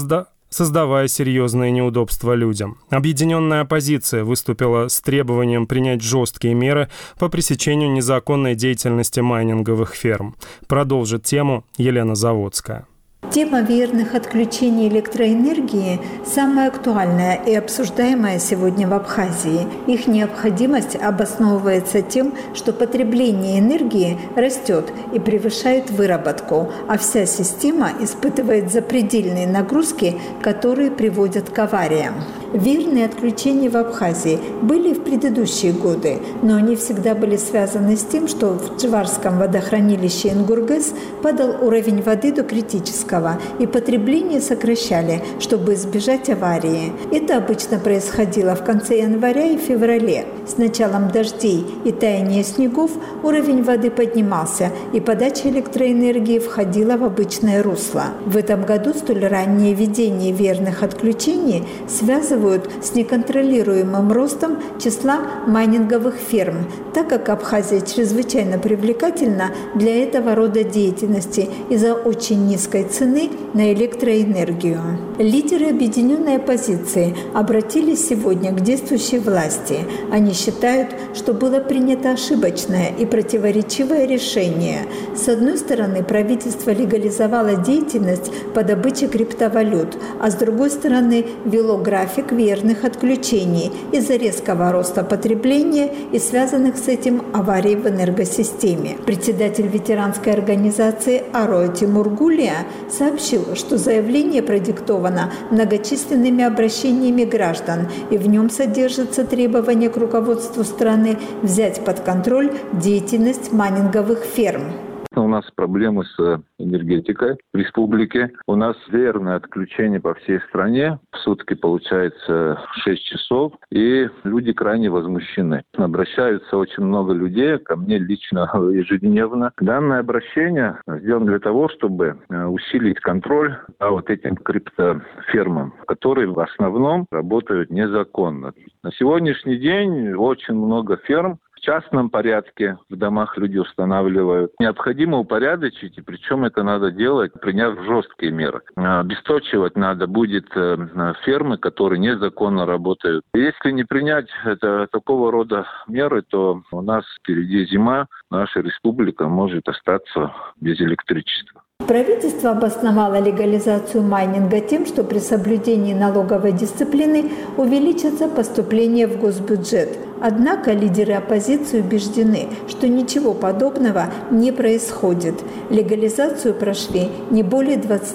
создавая серьезные неудобства людям. Объединенная оппозиция выступила с требованием принять жесткие меры по пресечению незаконной деятельности майнинговых ферм. Продолжит тему Елена Заводская. Тема веерных отключений электроэнергии самая актуальная и обсуждаемая сегодня в Абхазии. Их необходимость обосновывается тем, что потребление энергии растет и превышает выработку, а вся система испытывает запредельные нагрузки, которые приводят к авариям. Веерные отключения в Абхазии были в предыдущие годы, но они всегда были связаны с тем, что в Джварском водохранилище Ингургэс падал уровень воды до критического, и потребление сокращали, чтобы избежать аварии. Это обычно происходило в конце января и феврале. С началом дождей и таяния снегов уровень воды поднимался, и подача электроэнергии входила в обычное русло. В этом году столь раннее введение веерных отключений связывают с неконтролируемым ростом числа майнинговых ферм, так как Абхазия чрезвычайно привлекательна для этого рода деятельности из-за очень низкой цены на электроэнергию. Лидеры объединенной оппозиции обратились сегодня к действующей власти. Они считают, что было принято ошибочное и противоречивое решение. С одной стороны, правительство легализовало деятельность по добыче криптовалют, а с другой стороны, вело график веерных отключений из-за резкого роста потребления и связанных с этим аварий в энергосистеме. Председатель ветеранской организации «Ароа» Тимур Гулия сообщил, что заявление продиктовано многочисленными обращениями граждан, и в нем содержится требование к руководству страны взять под контроль деятельность майнинговых ферм. У нас проблемы с энергетикой в республике. У нас веерное отключение по всей стране. В сутки получается 6 часов. И люди крайне возмущены. Обращаются очень много людей, ко мне лично ежедневно. Данное обращение сделано для того, чтобы усилить контроль по вот этим криптофермам, которые в основном работают незаконно. На сегодняшний день очень много ферм в частном порядке в домах люди устанавливают. Необходимо упорядочить, и причем это надо делать, приняв жесткие меры. Обесточивать надо будет фермы, которые незаконно работают. Если не принять такого рода меры, то у нас впереди зима, наша республика может остаться без электричества. Правительство обосновало легализацию майнинга тем, что при соблюдении налоговой дисциплины увеличится поступление в госбюджет. Однако лидеры оппозиции убеждены, что ничего подобного не происходит. Легализацию прошли не более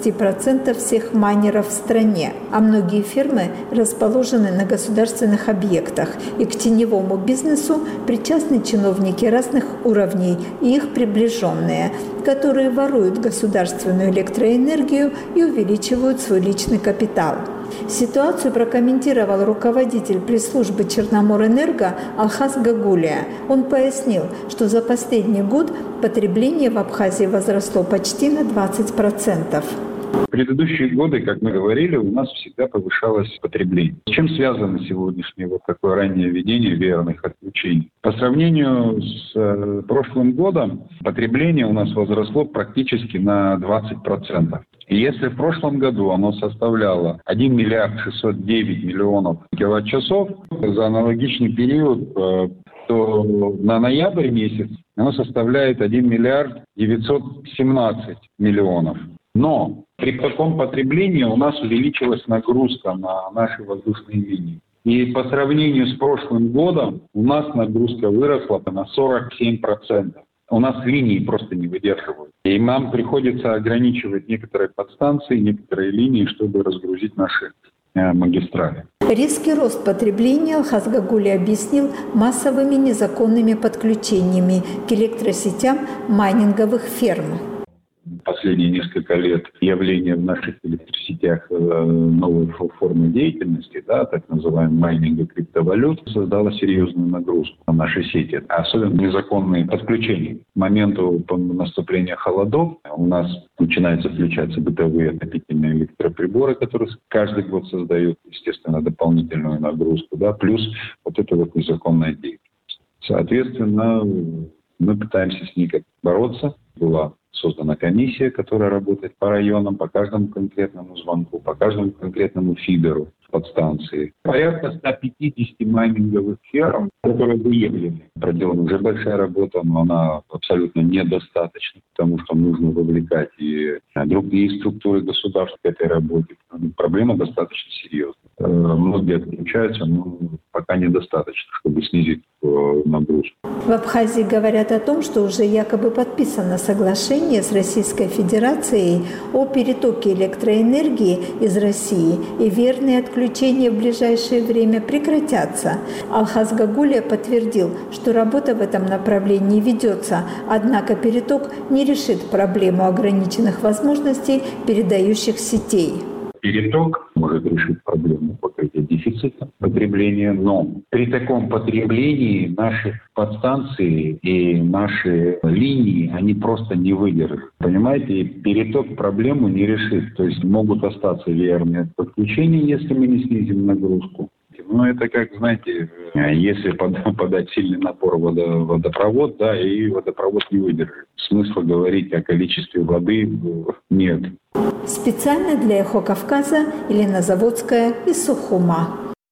20% всех майнеров в стране, а многие фермы расположены на государственных объектах, и к теневому бизнесу причастны чиновники разных уровней и их приближенные, которые воруют государственную электроэнергию и увеличивают свой личный капитал. Ситуацию прокомментировал руководитель пресс-службы Черноморэнерго Алхаз Гагулия. Он пояснил, что за последний год потребление в Абхазии возросло почти на 20%. В предыдущие годы, как мы говорили, у нас всегда повышалось потребление. С чем связано сегодняшнее вот такое раннее введение веерных отключений? По сравнению с прошлым годом потребление у нас возросло практически на 20%. И если в прошлом году оно составляло 1 миллиард 609 миллионов киловатт-часов, за аналогичный период, то на ноябрь месяц оно составляет 1 миллиард 917 миллионов. Но при таком потреблении у нас увеличилась нагрузка на наши воздушные линии. И по сравнению с прошлым годом у нас нагрузка выросла на 47%. У нас линии просто не выдерживают. И нам приходится ограничивать некоторые подстанции, некоторые линии, чтобы разгрузить наши магистрали. Резкий рост потребления Алхаз Гагулия объяснил массовыми незаконными подключениями к электросетям майнинговых ферм. Последние несколько лет явление в наших электросетях новой формы деятельности, так называемый майнинг и криптовалют, создало серьезную нагрузку на наши сети, особенно незаконные подключения. К моменту наступления холодов у нас начинают включаться бытовые отопительные электроприборы, которые каждый год создают, естественно, дополнительную нагрузку, плюс вот эта вот незаконная деятельность. Соответственно, мы пытаемся с ней как бороться. Была Создана комиссия, которая работает по районам, по каждому конкретному звонку, по каждому конкретному фидеру подстанции. Порядка 150 майнинговых ферм, которые выявлены. Проделана уже большая работа, но она абсолютно недостаточна, потому что нужно вовлекать и другие структуры государства к этой работе. Проблема достаточно серьезная. Многие отключаются, но пока недостаточно, чтобы снизить нагрузку. В Абхазии говорят о том, что уже якобы подписано соглашение с Российской Федерацией о перетоке электроэнергии из России, и верные отключения в ближайшее время прекратятся. Алхаз Гагулия подтвердил, что работа в этом направлении ведется, однако переток не решит проблему ограниченных возможностей передающих сетей. Переток может решить проблему покрытия дефицита потребления, но при таком потреблении наши подстанции и наши линии, они просто не выдержат. Понимаете, и переток проблему не решит. То есть могут остаться верные подключения, если мы не снизим нагрузку. Ну, это как, знаете, если подать сильный напор водопровод, да, и водопровод не выдержит. Смысла говорить о количестве воды нет. Специально для «Эхо Кавказа» Елена Заводская из Сухума.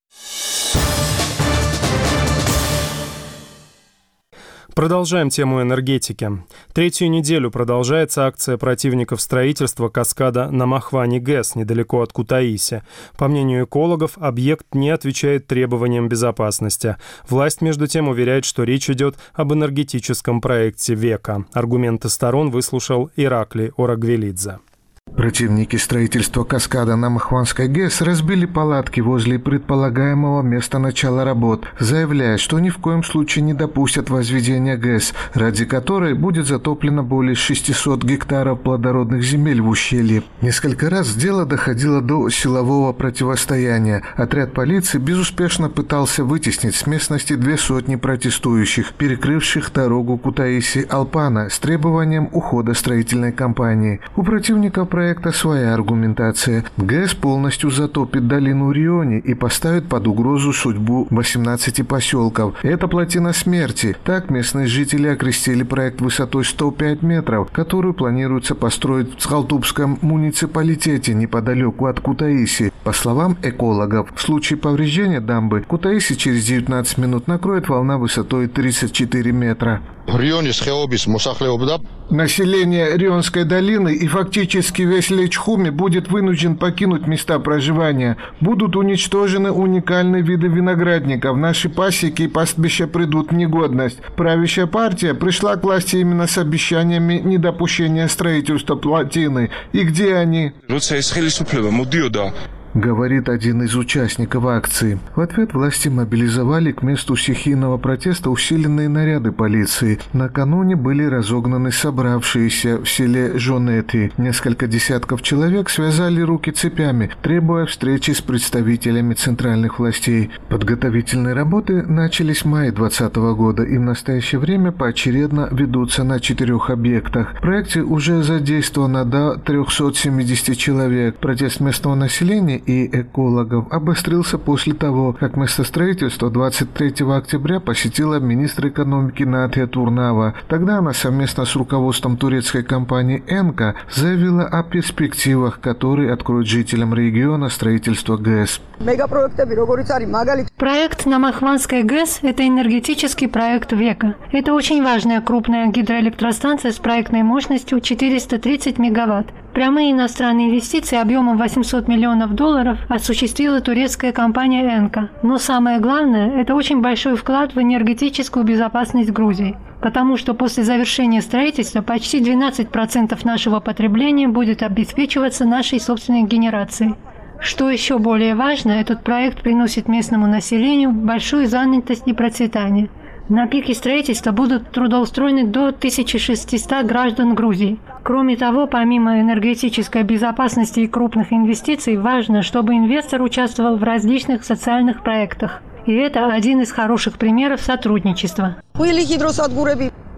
Продолжаем тему энергетики. Третью неделю продолжается акция противников строительства каскада на Махвани ГЭС, недалеко от Кутаиси. По мнению экологов, объект не отвечает требованиям безопасности. Власть, между тем, уверяет, что речь идет об энергетическом проекте века. Аргументы сторон выслушал Ираклий Орагвелидзе. Противники строительства каскада на Махванской ГЭС разбили палатки возле предполагаемого места начала работ, заявляя, что ни в коем случае не допустят возведения ГЭС, ради которой будет затоплено более 600 гектаров плодородных земель в ущелье. Несколько раз дело доходило до силового противостояния. Отряд полиции безуспешно пытался вытеснить с местности 200 протестующих, перекрывших дорогу Кутаиси-Алпана с требованием ухода строительной компании. У противников проекта своя аргументация. ГЭС полностью затопит долину Риони и поставит под угрозу судьбу 18 поселков. Это плотина смерти. Так местные жители окрестили проект высотой 105 метров, которую планируется построить в Схалтубском муниципалитете неподалеку от Кутаиси. По словам экологов, в случае повреждения дамбы Кутаиси через 19 минут накроет волна высотой 34 метра. Население Рионской долины и фактически весь Лечхуми будет вынужден покинуть места проживания. Будут уничтожены уникальные виды виноградников. Наши пасеки и пастбища придут в негодность. Правящая партия пришла к власти именно с обещаниями недопущения строительства плотины. И где они? Говорит один из участников акции. В ответ власти мобилизовали к месту стихийного протеста усиленные наряды полиции. Накануне были разогнаны собравшиеся в селе Жонети. Несколько десятков человек связали руки цепями, требуя встречи с представителями центральных властей. Подготовительные работы начались в мае 2020 года и в настоящее время поочередно ведутся на 4 объектах. В проекте уже задействовано до 370 человек. Протест местного населения и экологов обострился после того, как место строительства 23 октября посетила министр экономики Надхия Турнава. Тогда она совместно с руководством турецкой компании «Энка» заявила о перспективах, которые откроют жителям региона строительство ГЭС. Проект на Махванской ГЭС – это энергетический проект века. Это очень важная крупная гидроэлектростанция с проектной мощностью 430 мегаватт. Прямые иностранные инвестиции объемом $800 миллионов осуществила турецкая компания «Энка». Но самое главное – это очень большой вклад в энергетическую безопасность Грузии. Потому что после завершения строительства почти 12% нашего потребления будет обеспечиваться нашей собственной генерацией. Что еще более важно, этот проект приносит местному населению большую занятость и процветание. На пике строительства будут трудоустроены до 1600 граждан Грузии. Кроме того, помимо энергетической безопасности и крупных инвестиций, важно, чтобы инвестор участвовал в различных социальных проектах. И это один из хороших примеров сотрудничества.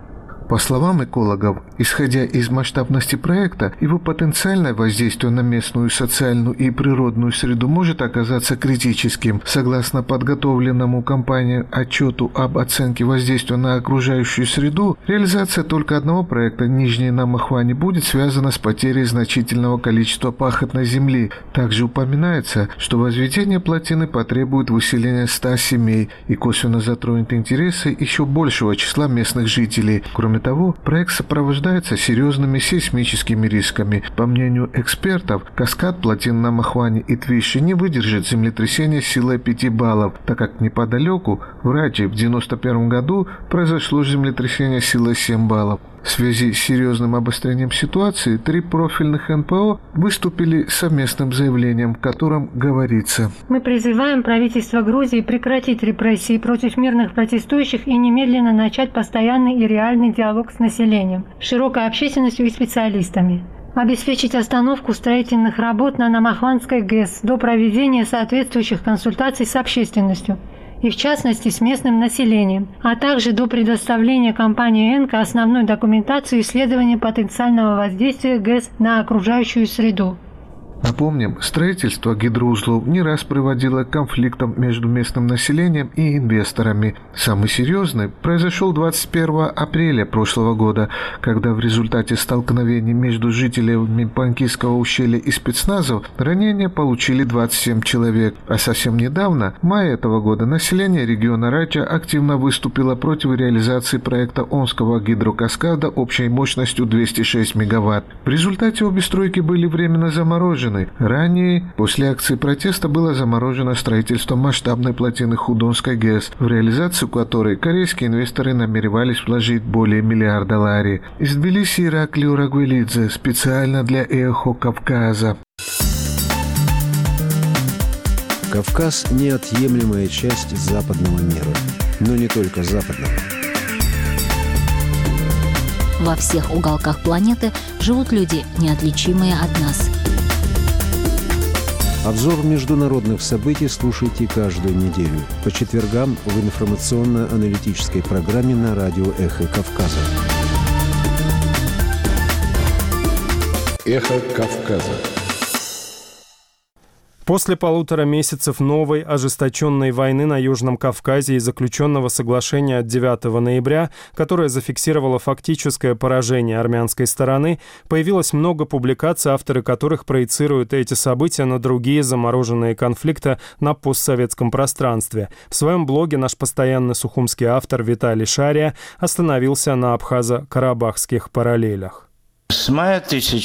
По словам экологов, исходя из масштабности проекта, его потенциальное воздействие на местную социальную и природную среду может оказаться критическим. Согласно подготовленному компанией отчету об оценке воздействия на окружающую среду, реализация только одного проекта Нижней на Махване будет связана с потерей значительного количества пахотной земли. Также упоминается, что возведение плотины потребует выселения 100 семей и косвенно затронет интересы еще большего числа местных жителей. Кроме того, проект сопровождается серьезными сейсмическими рисками. По мнению экспертов, каскад плотин на Махване и Твише не выдержит землетрясения силой 5 баллов, так как неподалеку, в Раче, в 1991 году произошло землетрясение силой 7 баллов. В связи с серьезным обострением ситуации 3 профильных НПО выступили совместным заявлением, в котором говорится: Мы призываем правительство Грузии прекратить репрессии против мирных протестующих и немедленно начать постоянный и реальный диалог с населением, широкой общественностью и специалистами. Обеспечить остановку строительных работ на Намахванской ГЭС до проведения соответствующих консультаций с общественностью, и в частности с местным населением, а также до предоставления компании «Энко» основной документации исследования потенциального воздействия ГЭС на окружающую среду. Напомним, строительство гидроузлов не раз приводило к конфликтам между местным населением и инвесторами. Самый серьезный произошел 21 апреля прошлого года, когда в результате столкновений между жителями Панкисского ущелья и спецназов ранения получили 27 человек. А совсем недавно, в мае этого года, население региона Рача активно выступило против реализации проекта Омского гидрокаскада общей мощностью 206 мегаватт. В результате обе стройки были временно заморожены. Ранее, после акции протеста, было заморожено строительство масштабной плотины Худонской ГЭС, в реализацию которой корейские инвесторы намеревались вложить более $1 миллиард. Из Тбилиси Ираклий Урагвелидзе, специально для «Эхо Кавказа». Кавказ – неотъемлемая часть западного мира, но не только западного. Во всех уголках планеты живут люди, неотличимые от нас. Обзор международных событий слушайте каждую неделю по четвергам в информационно-аналитической программе на радио «Эхо Кавказа». «Эхо Кавказа». После 1,5 месяцев новой ожесточенной войны на Южном Кавказе и заключенного соглашения от 9 ноября, которое зафиксировало фактическое поражение армянской стороны, появилось много публикаций, авторы которых проецируют эти события на другие замороженные конфликты на постсоветском пространстве. В своем блоге наш постоянный сухумский автор Виталий Шария остановился на абхазо-карабахских параллелях. С мая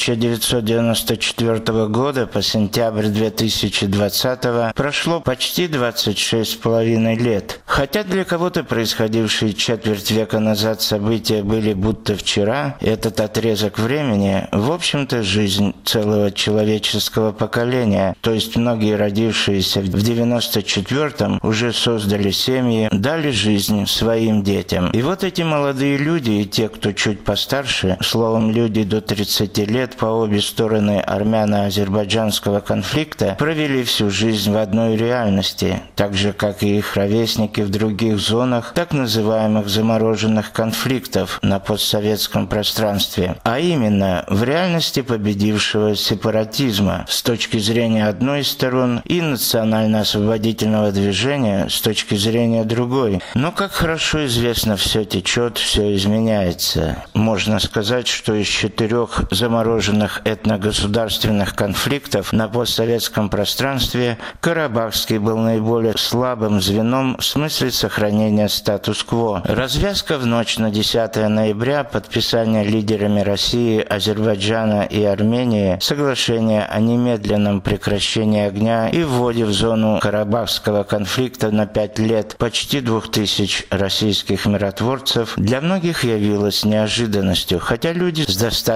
1994 года по сентябрь 2020 прошло почти 26,5 лет. Хотя для кого-то происходившие четверть века назад события были будто вчера, этот отрезок времени, в общем-то, жизнь целого человеческого поколения, то есть многие родившиеся в 94-м уже создали семьи, дали жизнь своим детям. И вот эти молодые люди и те, кто чуть постарше, словом, люди до 30 лет по обе стороны армяно-азербайджанского конфликта, провели всю жизнь в одной реальности, так же, как и их ровесники в других зонах так называемых замороженных конфликтов на постсоветском пространстве, а именно в реальности победившего сепаратизма с точки зрения одной из сторон и национально-освободительного движения с точки зрения другой. Но, как хорошо известно, все течет, все изменяется. Можно сказать, что из 4 замороженных этногосударственных конфликтов на постсоветском пространстве Карабахский был наиболее слабым звеном в смысле сохранения статус-кво. Развязка в ночь на 10 ноября, подписание лидерами России, Азербайджана и Армении соглашения о немедленном прекращении огня и вводе в зону Карабахского конфликта на 5 лет почти 2000 российских миротворцев для многих явилась неожиданностью, хотя люди с достаточно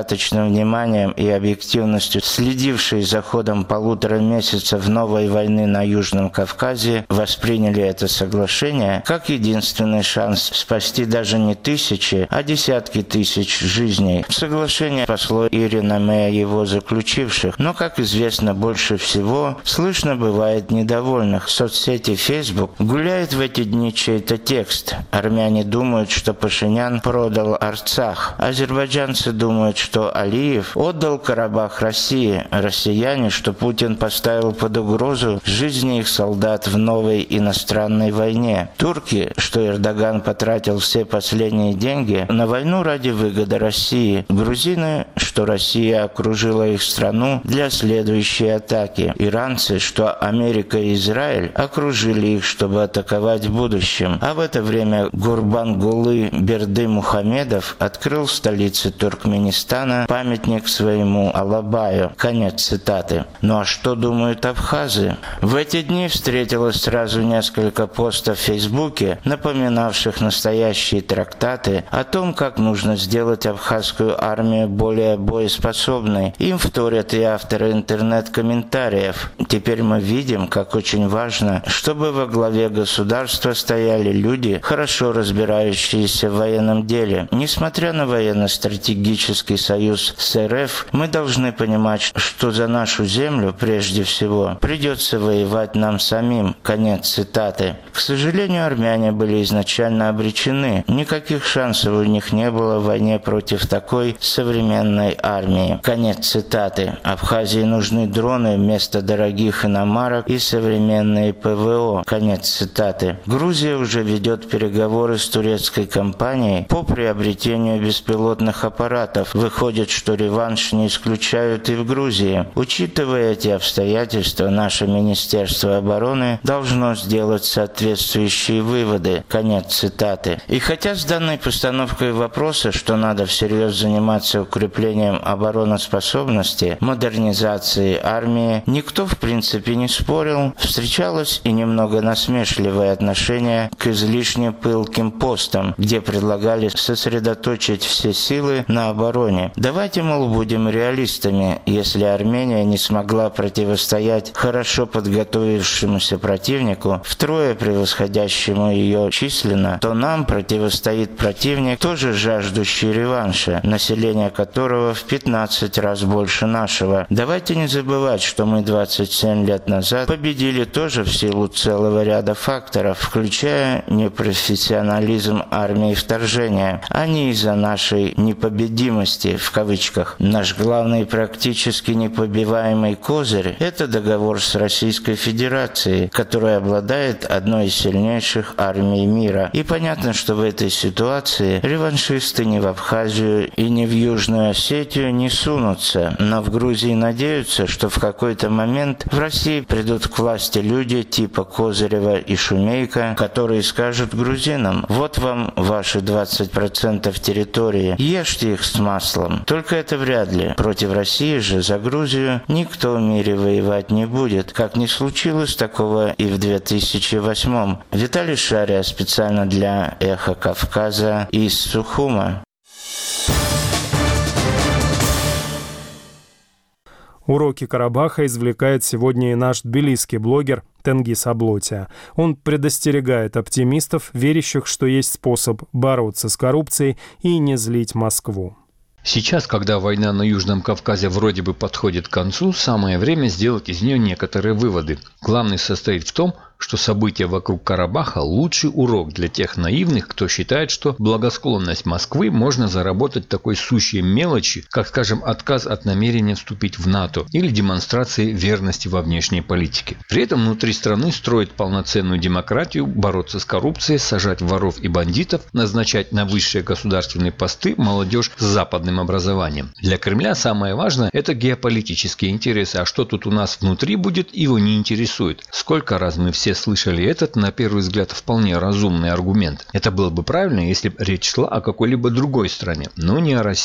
достаточным вниманием и объективностью следившие за ходом 1,5 месяцев новой войны на Южном Кавказе, восприняли это соглашение как единственный шанс спасти даже не тысячи, а десятки тысяч жизней. Соглашение спасло и реноме его заключивших, но, как известно, больше всего слышно бывает недовольных. В соцсети Facebook гуляет в эти дни чей-то текст. Армяне думают, что Пашинян продал Арцах. Азербайджанцы думают, что Алиев отдал Карабах России. Россияне, что Путин поставил под угрозу жизни их солдат в новой иностранной войне. Турки, что Эрдоган потратил все последние деньги на войну ради выгоды России. Грузины, что Россия окружила их страну для следующей атаки. Иранцы, что Америка и Израиль окружили их, чтобы атаковать в будущем. А в это время Гурбангулы Бердымухамедов открыл в столице Туркменистана памятник своему Алабаю. Конец цитаты. Ну а что думают абхазы? В эти дни встретилось сразу несколько постов в Фейсбуке, напоминавших настоящие трактаты о том, как нужно сделать абхазскую армию более боеспособной. Им вторят и авторы интернет-комментариев. Теперь мы видим, как очень важно, чтобы во главе государства стояли люди, хорошо разбирающиеся в военном деле. Несмотря на военно-стратегический союз с РФ, мы должны понимать, что за нашу землю, прежде всего, придется воевать нам самим. Конец цитаты. К сожалению, армяне были изначально обречены. Никаких шансов у них не было в войне против такой современной армии. Конец цитаты. Абхазии нужны дроны вместо дорогих иномарок и современные ПВО. Конец цитаты. Грузия уже ведет переговоры с турецкой компанией по приобретению беспилотных аппаратов. Выходит, что реванш не исключают и в Грузии. Учитывая эти обстоятельства, наше Министерство обороны должно сделать соответствующие выводы. Конец цитаты. И хотя с данной постановкой вопроса, что надо всерьез заниматься укреплением обороноспособности, модернизацией армии, никто в принципе не спорил, встречалось и немного насмешливое отношение к излишне пылким постам, где предлагали сосредоточить все силы на обороне. Давайте, мол, будем реалистами. Если Армения не смогла противостоять хорошо подготовившемуся противнику, втрое превосходящему ее численно, то нам противостоит противник, тоже жаждущий реванша, население которого в 15 раз больше нашего. Давайте не забывать, что мы 27 лет назад победили тоже в силу целого ряда факторов, включая непрофессионализм армии вторжения, а не из-за нашей «непобедимости» в кавычках. Наш главный практически непробиваемый козырь – это договор с Российской Федерацией, которая обладает одной из сильнейших армий мира. И понятно, что в этой ситуации реваншисты ни в Абхазию и ни в Южную Осетию не сунутся, но в Грузии надеются, что в какой-то момент в России придут к власти люди типа Козырева и Шумейко, которые скажут грузинам: вот вам ваши 20% территории, ешьте их с маслом. Только это вряд ли. Против России же за Грузию никто в мире воевать не будет, как не случилось такого и в 2008-м. Виталий Шария специально для «Эхо Кавказа» из Сухума. Уроки Карабаха извлекает сегодня и наш тбилисский блогер Тенгиз Аблотия. Он предостерегает оптимистов, верящих, что есть способ бороться с коррупцией и не злить Москву. Сейчас, когда война на Южном Кавказе вроде бы подходит к концу, самое время сделать из нее некоторые выводы. Главный состоит в том, что события вокруг Карабаха – лучший урок для тех наивных, кто считает, что благосклонность Москвы можно заработать такой сущей мелочи, как, скажем, отказ от намерения вступить в НАТО или демонстрации верности во внешней политике. При этом внутри страны строить полноценную демократию, бороться с коррупцией, сажать воров и бандитов, назначать на высшие государственные посты молодежь с западным образованием. Для Кремля самое важное – это геополитические интересы, а что тут у нас внутри будет, его не интересует. Сколько раз мы все слышали этот, на первый взгляд, вполне разумный аргумент. Это было бы правильно, если бы речь шла о какой-либо другой стране, но не о России.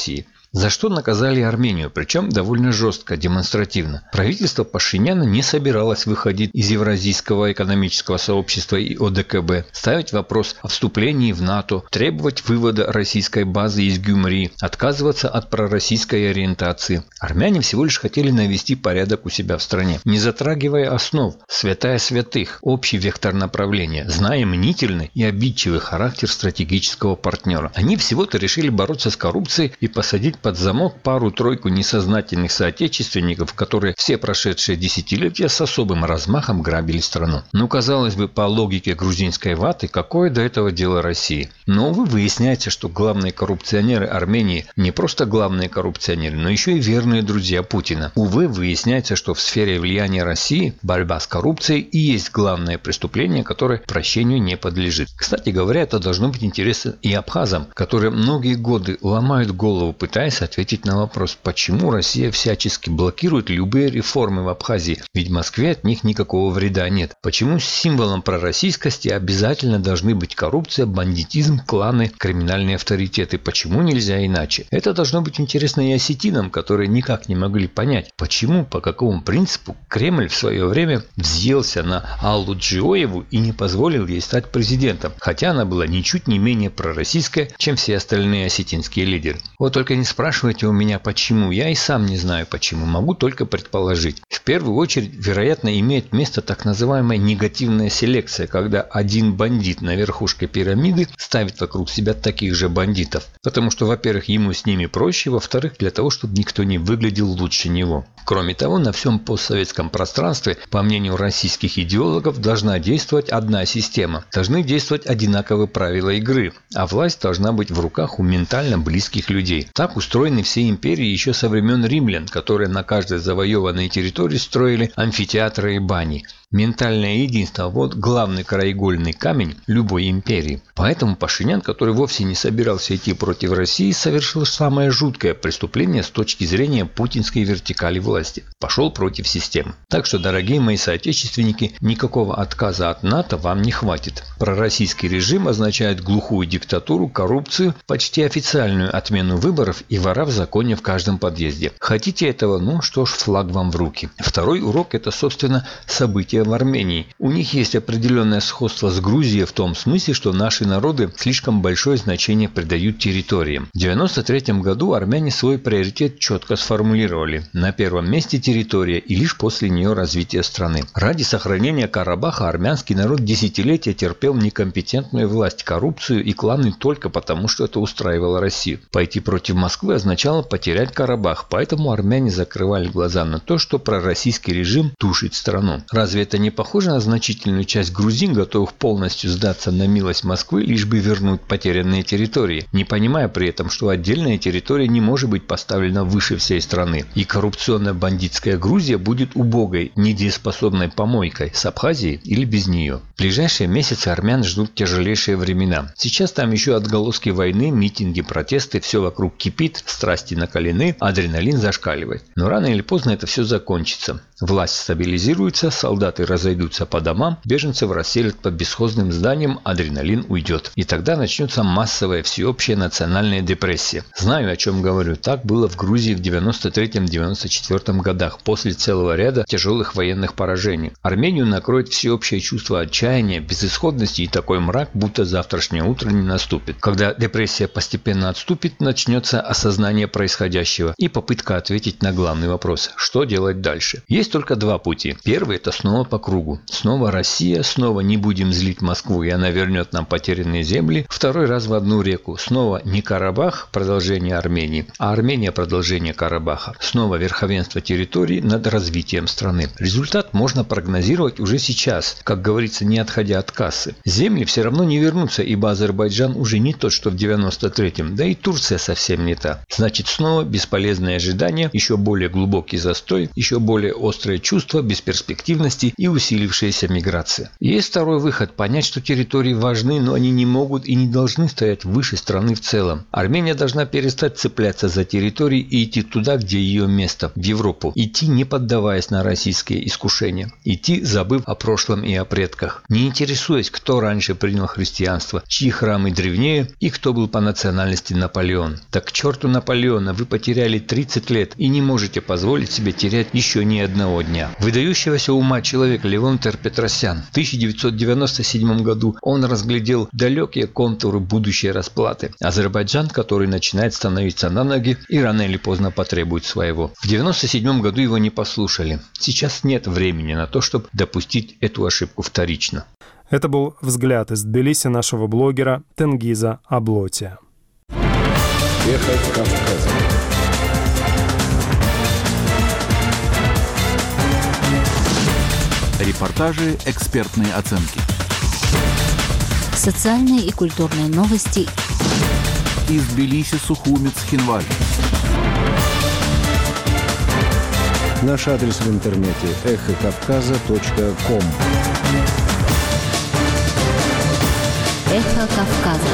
За что наказали Армению, причем довольно жестко, демонстративно. Правительство Пашиняна не собиралось выходить из Евразийского экономического сообщества и ОДКБ, ставить вопрос о вступлении в НАТО, требовать вывода российской базы из Гюмри, отказываться от пророссийской ориентации. Армяне всего лишь хотели навести порядок у себя в стране, не затрагивая основ, святая святых, общий вектор направления, зная мнительный и обидчивый характер стратегического партнера. Они всего-то решили бороться с коррупцией и посадить под замок пару-тройку несознательных соотечественников, которые все прошедшие десятилетия с особым размахом грабили страну. Ну, казалось бы, по логике грузинской ваты, какое до этого дело России? Но, увы, выясняется, что главные коррупционеры Армении не просто главные коррупционеры, но еще и верные друзья Путина. Увы, выясняется, что в сфере влияния России борьба с коррупцией и есть главное преступление, которое прощению не подлежит. Кстати говоря, это должно быть интересно и абхазам, которые многие годы ломают голову, пытаясь ответить на вопрос, почему Россия всячески блокирует любые реформы в Абхазии, ведь в Москве от них никакого вреда нет. Почему символом пророссийскости обязательно должны быть коррупция, бандитизм, кланы, криминальные авторитеты? Почему нельзя иначе? Это должно быть интересно и осетинам, которые никак не могли понять, почему, по какому принципу Кремль в свое время взъелся на Аллу Джиоеву и не позволил ей стать президентом, хотя она была ничуть не менее пророссийская, чем все остальные осетинские лидеры. Вот только не спрашивайте у меня почему, я и сам не знаю почему, могу только предположить. В первую очередь, вероятно, имеет место так называемая негативная селекция, когда один бандит на верхушке пирамиды ставит вокруг себя таких же бандитов. Потому что, во-первых, ему с ними проще, во-вторых, для того, чтобы никто не выглядел лучше него. Кроме того, на всем постсоветском пространстве, по мнению российских идеологов, должна действовать одна система. Должны действовать одинаковые правила игры, а власть должна быть в руках у ментально близких людей. Так устроены все империи еще со времен римлян, которые на каждой завоеванной территории строили амфитеатры и бани. Ментальное единство – вот главный краеугольный камень любой империи. Поэтому Пашинян, который вовсе не собирался идти против России, совершил самое жуткое преступление с точки зрения путинской вертикали власти. Пошел против системы. Так что, дорогие мои соотечественники, никакого отказа от НАТО вам не хватит. Пророссийский режим означает глухую диктатуру, коррупцию, почти официальную отмену выборов и вора в законе в каждом подъезде. Хотите этого? Ну что ж, флаг вам в руки. Второй урок – это, собственно, события в Армении. У них есть определенное сходство с Грузией в том смысле, что наши народы слишком большое значение придают территориям. В 1993 году армяне свой приоритет четко сформулировали. На первом месте территория и лишь после нее развитие страны. Ради сохранения Карабаха армянский народ десятилетия терпел некомпетентную власть, коррупцию и кланы только потому, что это устраивало Россию. Пойти против Москвы означало потерять Карабах, поэтому армяне закрывали глаза на то, что пророссийский режим тушит страну. Разве это не похоже на значительную часть грузин, готовых полностью сдаться на милость Москвы, лишь бы вернуть потерянные территории, не понимая при этом, что отдельная территория не может быть поставлена выше всей страны. И коррупционная бандитская Грузия будет убогой, недееспособной помойкой с Абхазией или без нее. В ближайшие месяцы армян ждут тяжелейшие времена. Сейчас там еще отголоски войны, митинги, протесты, все вокруг кипит, страсти накалены, адреналин зашкаливает. Но рано или поздно это все закончится. Власть стабилизируется, солдаты разойдутся по домам, беженцев расселят по бесхозным зданиям, адреналин уйдет. И тогда начнется массовая всеобщая национальная депрессия. Знаю, о чем говорю. Так было в Грузии в 93-94 годах, после целого ряда тяжелых военных поражений. Армению накроет всеобщее чувство отчаяния, безысходности и такой мрак, будто завтрашнее утро не наступит. Когда депрессия постепенно отступит, начнется осознание происходящего и попытка ответить на главный вопрос – что делать дальше? Есть только два пути. Первый – это снова по кругу. Снова Россия, снова не будем злить Москву, и она вернет нам потерянные земли. Второй раз в одну реку. Снова не Карабах, продолжение Армении, а Армения, продолжение Карабаха. Снова верховенство территорий над развитием страны. Результат можно прогнозировать уже сейчас, как говорится, не отходя от кассы. Земли все равно не вернутся, ибо Азербайджан уже не тот, что в 93-м, да и Турция совсем не та. Значит, снова бесполезные ожидания, еще более глубокий застой, еще более острые чувства бесперспективности и усилившаяся миграция. Есть второй выход – понять, что территории важны, но они не могут и не должны стоять выше страны в целом. Армения должна перестать цепляться за территории и идти туда, где ее место – в Европу. Идти, не поддаваясь на российские искушения. Идти, забыв о прошлом и о предках. не интересуясь, кто раньше принял христианство, чьи храмы древнее и кто был по национальности Наполеон. Так к черту Наполеона, вы потеряли 30 лет и не можете позволить себе терять еще ни одного дня. Выдающегося ума человек Левон Тер-Петросян. В 1997 году он разглядел далекие контуры будущей расплаты. Азербайджан, который начинает становиться на ноги и рано или поздно потребует своего. В 1997 году его не послушали. Сейчас нет времени на то, чтобы допустить эту ошибку вторично. Это был взгляд из Тбилиси нашего блогера Тенгиза Аблотия. Эхо Кавказа. Репортажи, экспертные оценки. Социальные и культурные новости. Из Тбилиси, Сухумец, Хинваль. Наш адрес в интернете эхокавказа.ком. Эхо Кавказа.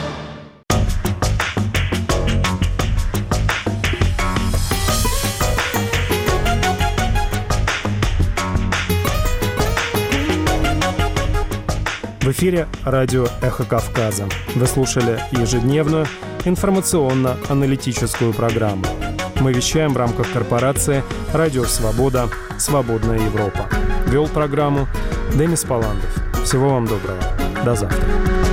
В эфире радио «Эхо Кавказа». Вы слушали ежедневную информационно-аналитическую программу. Мы вещаем в рамках корпорации «Радио Свобода. Свободная Европа». Вел программу Денис Паландов. Всего вам доброго. До завтра.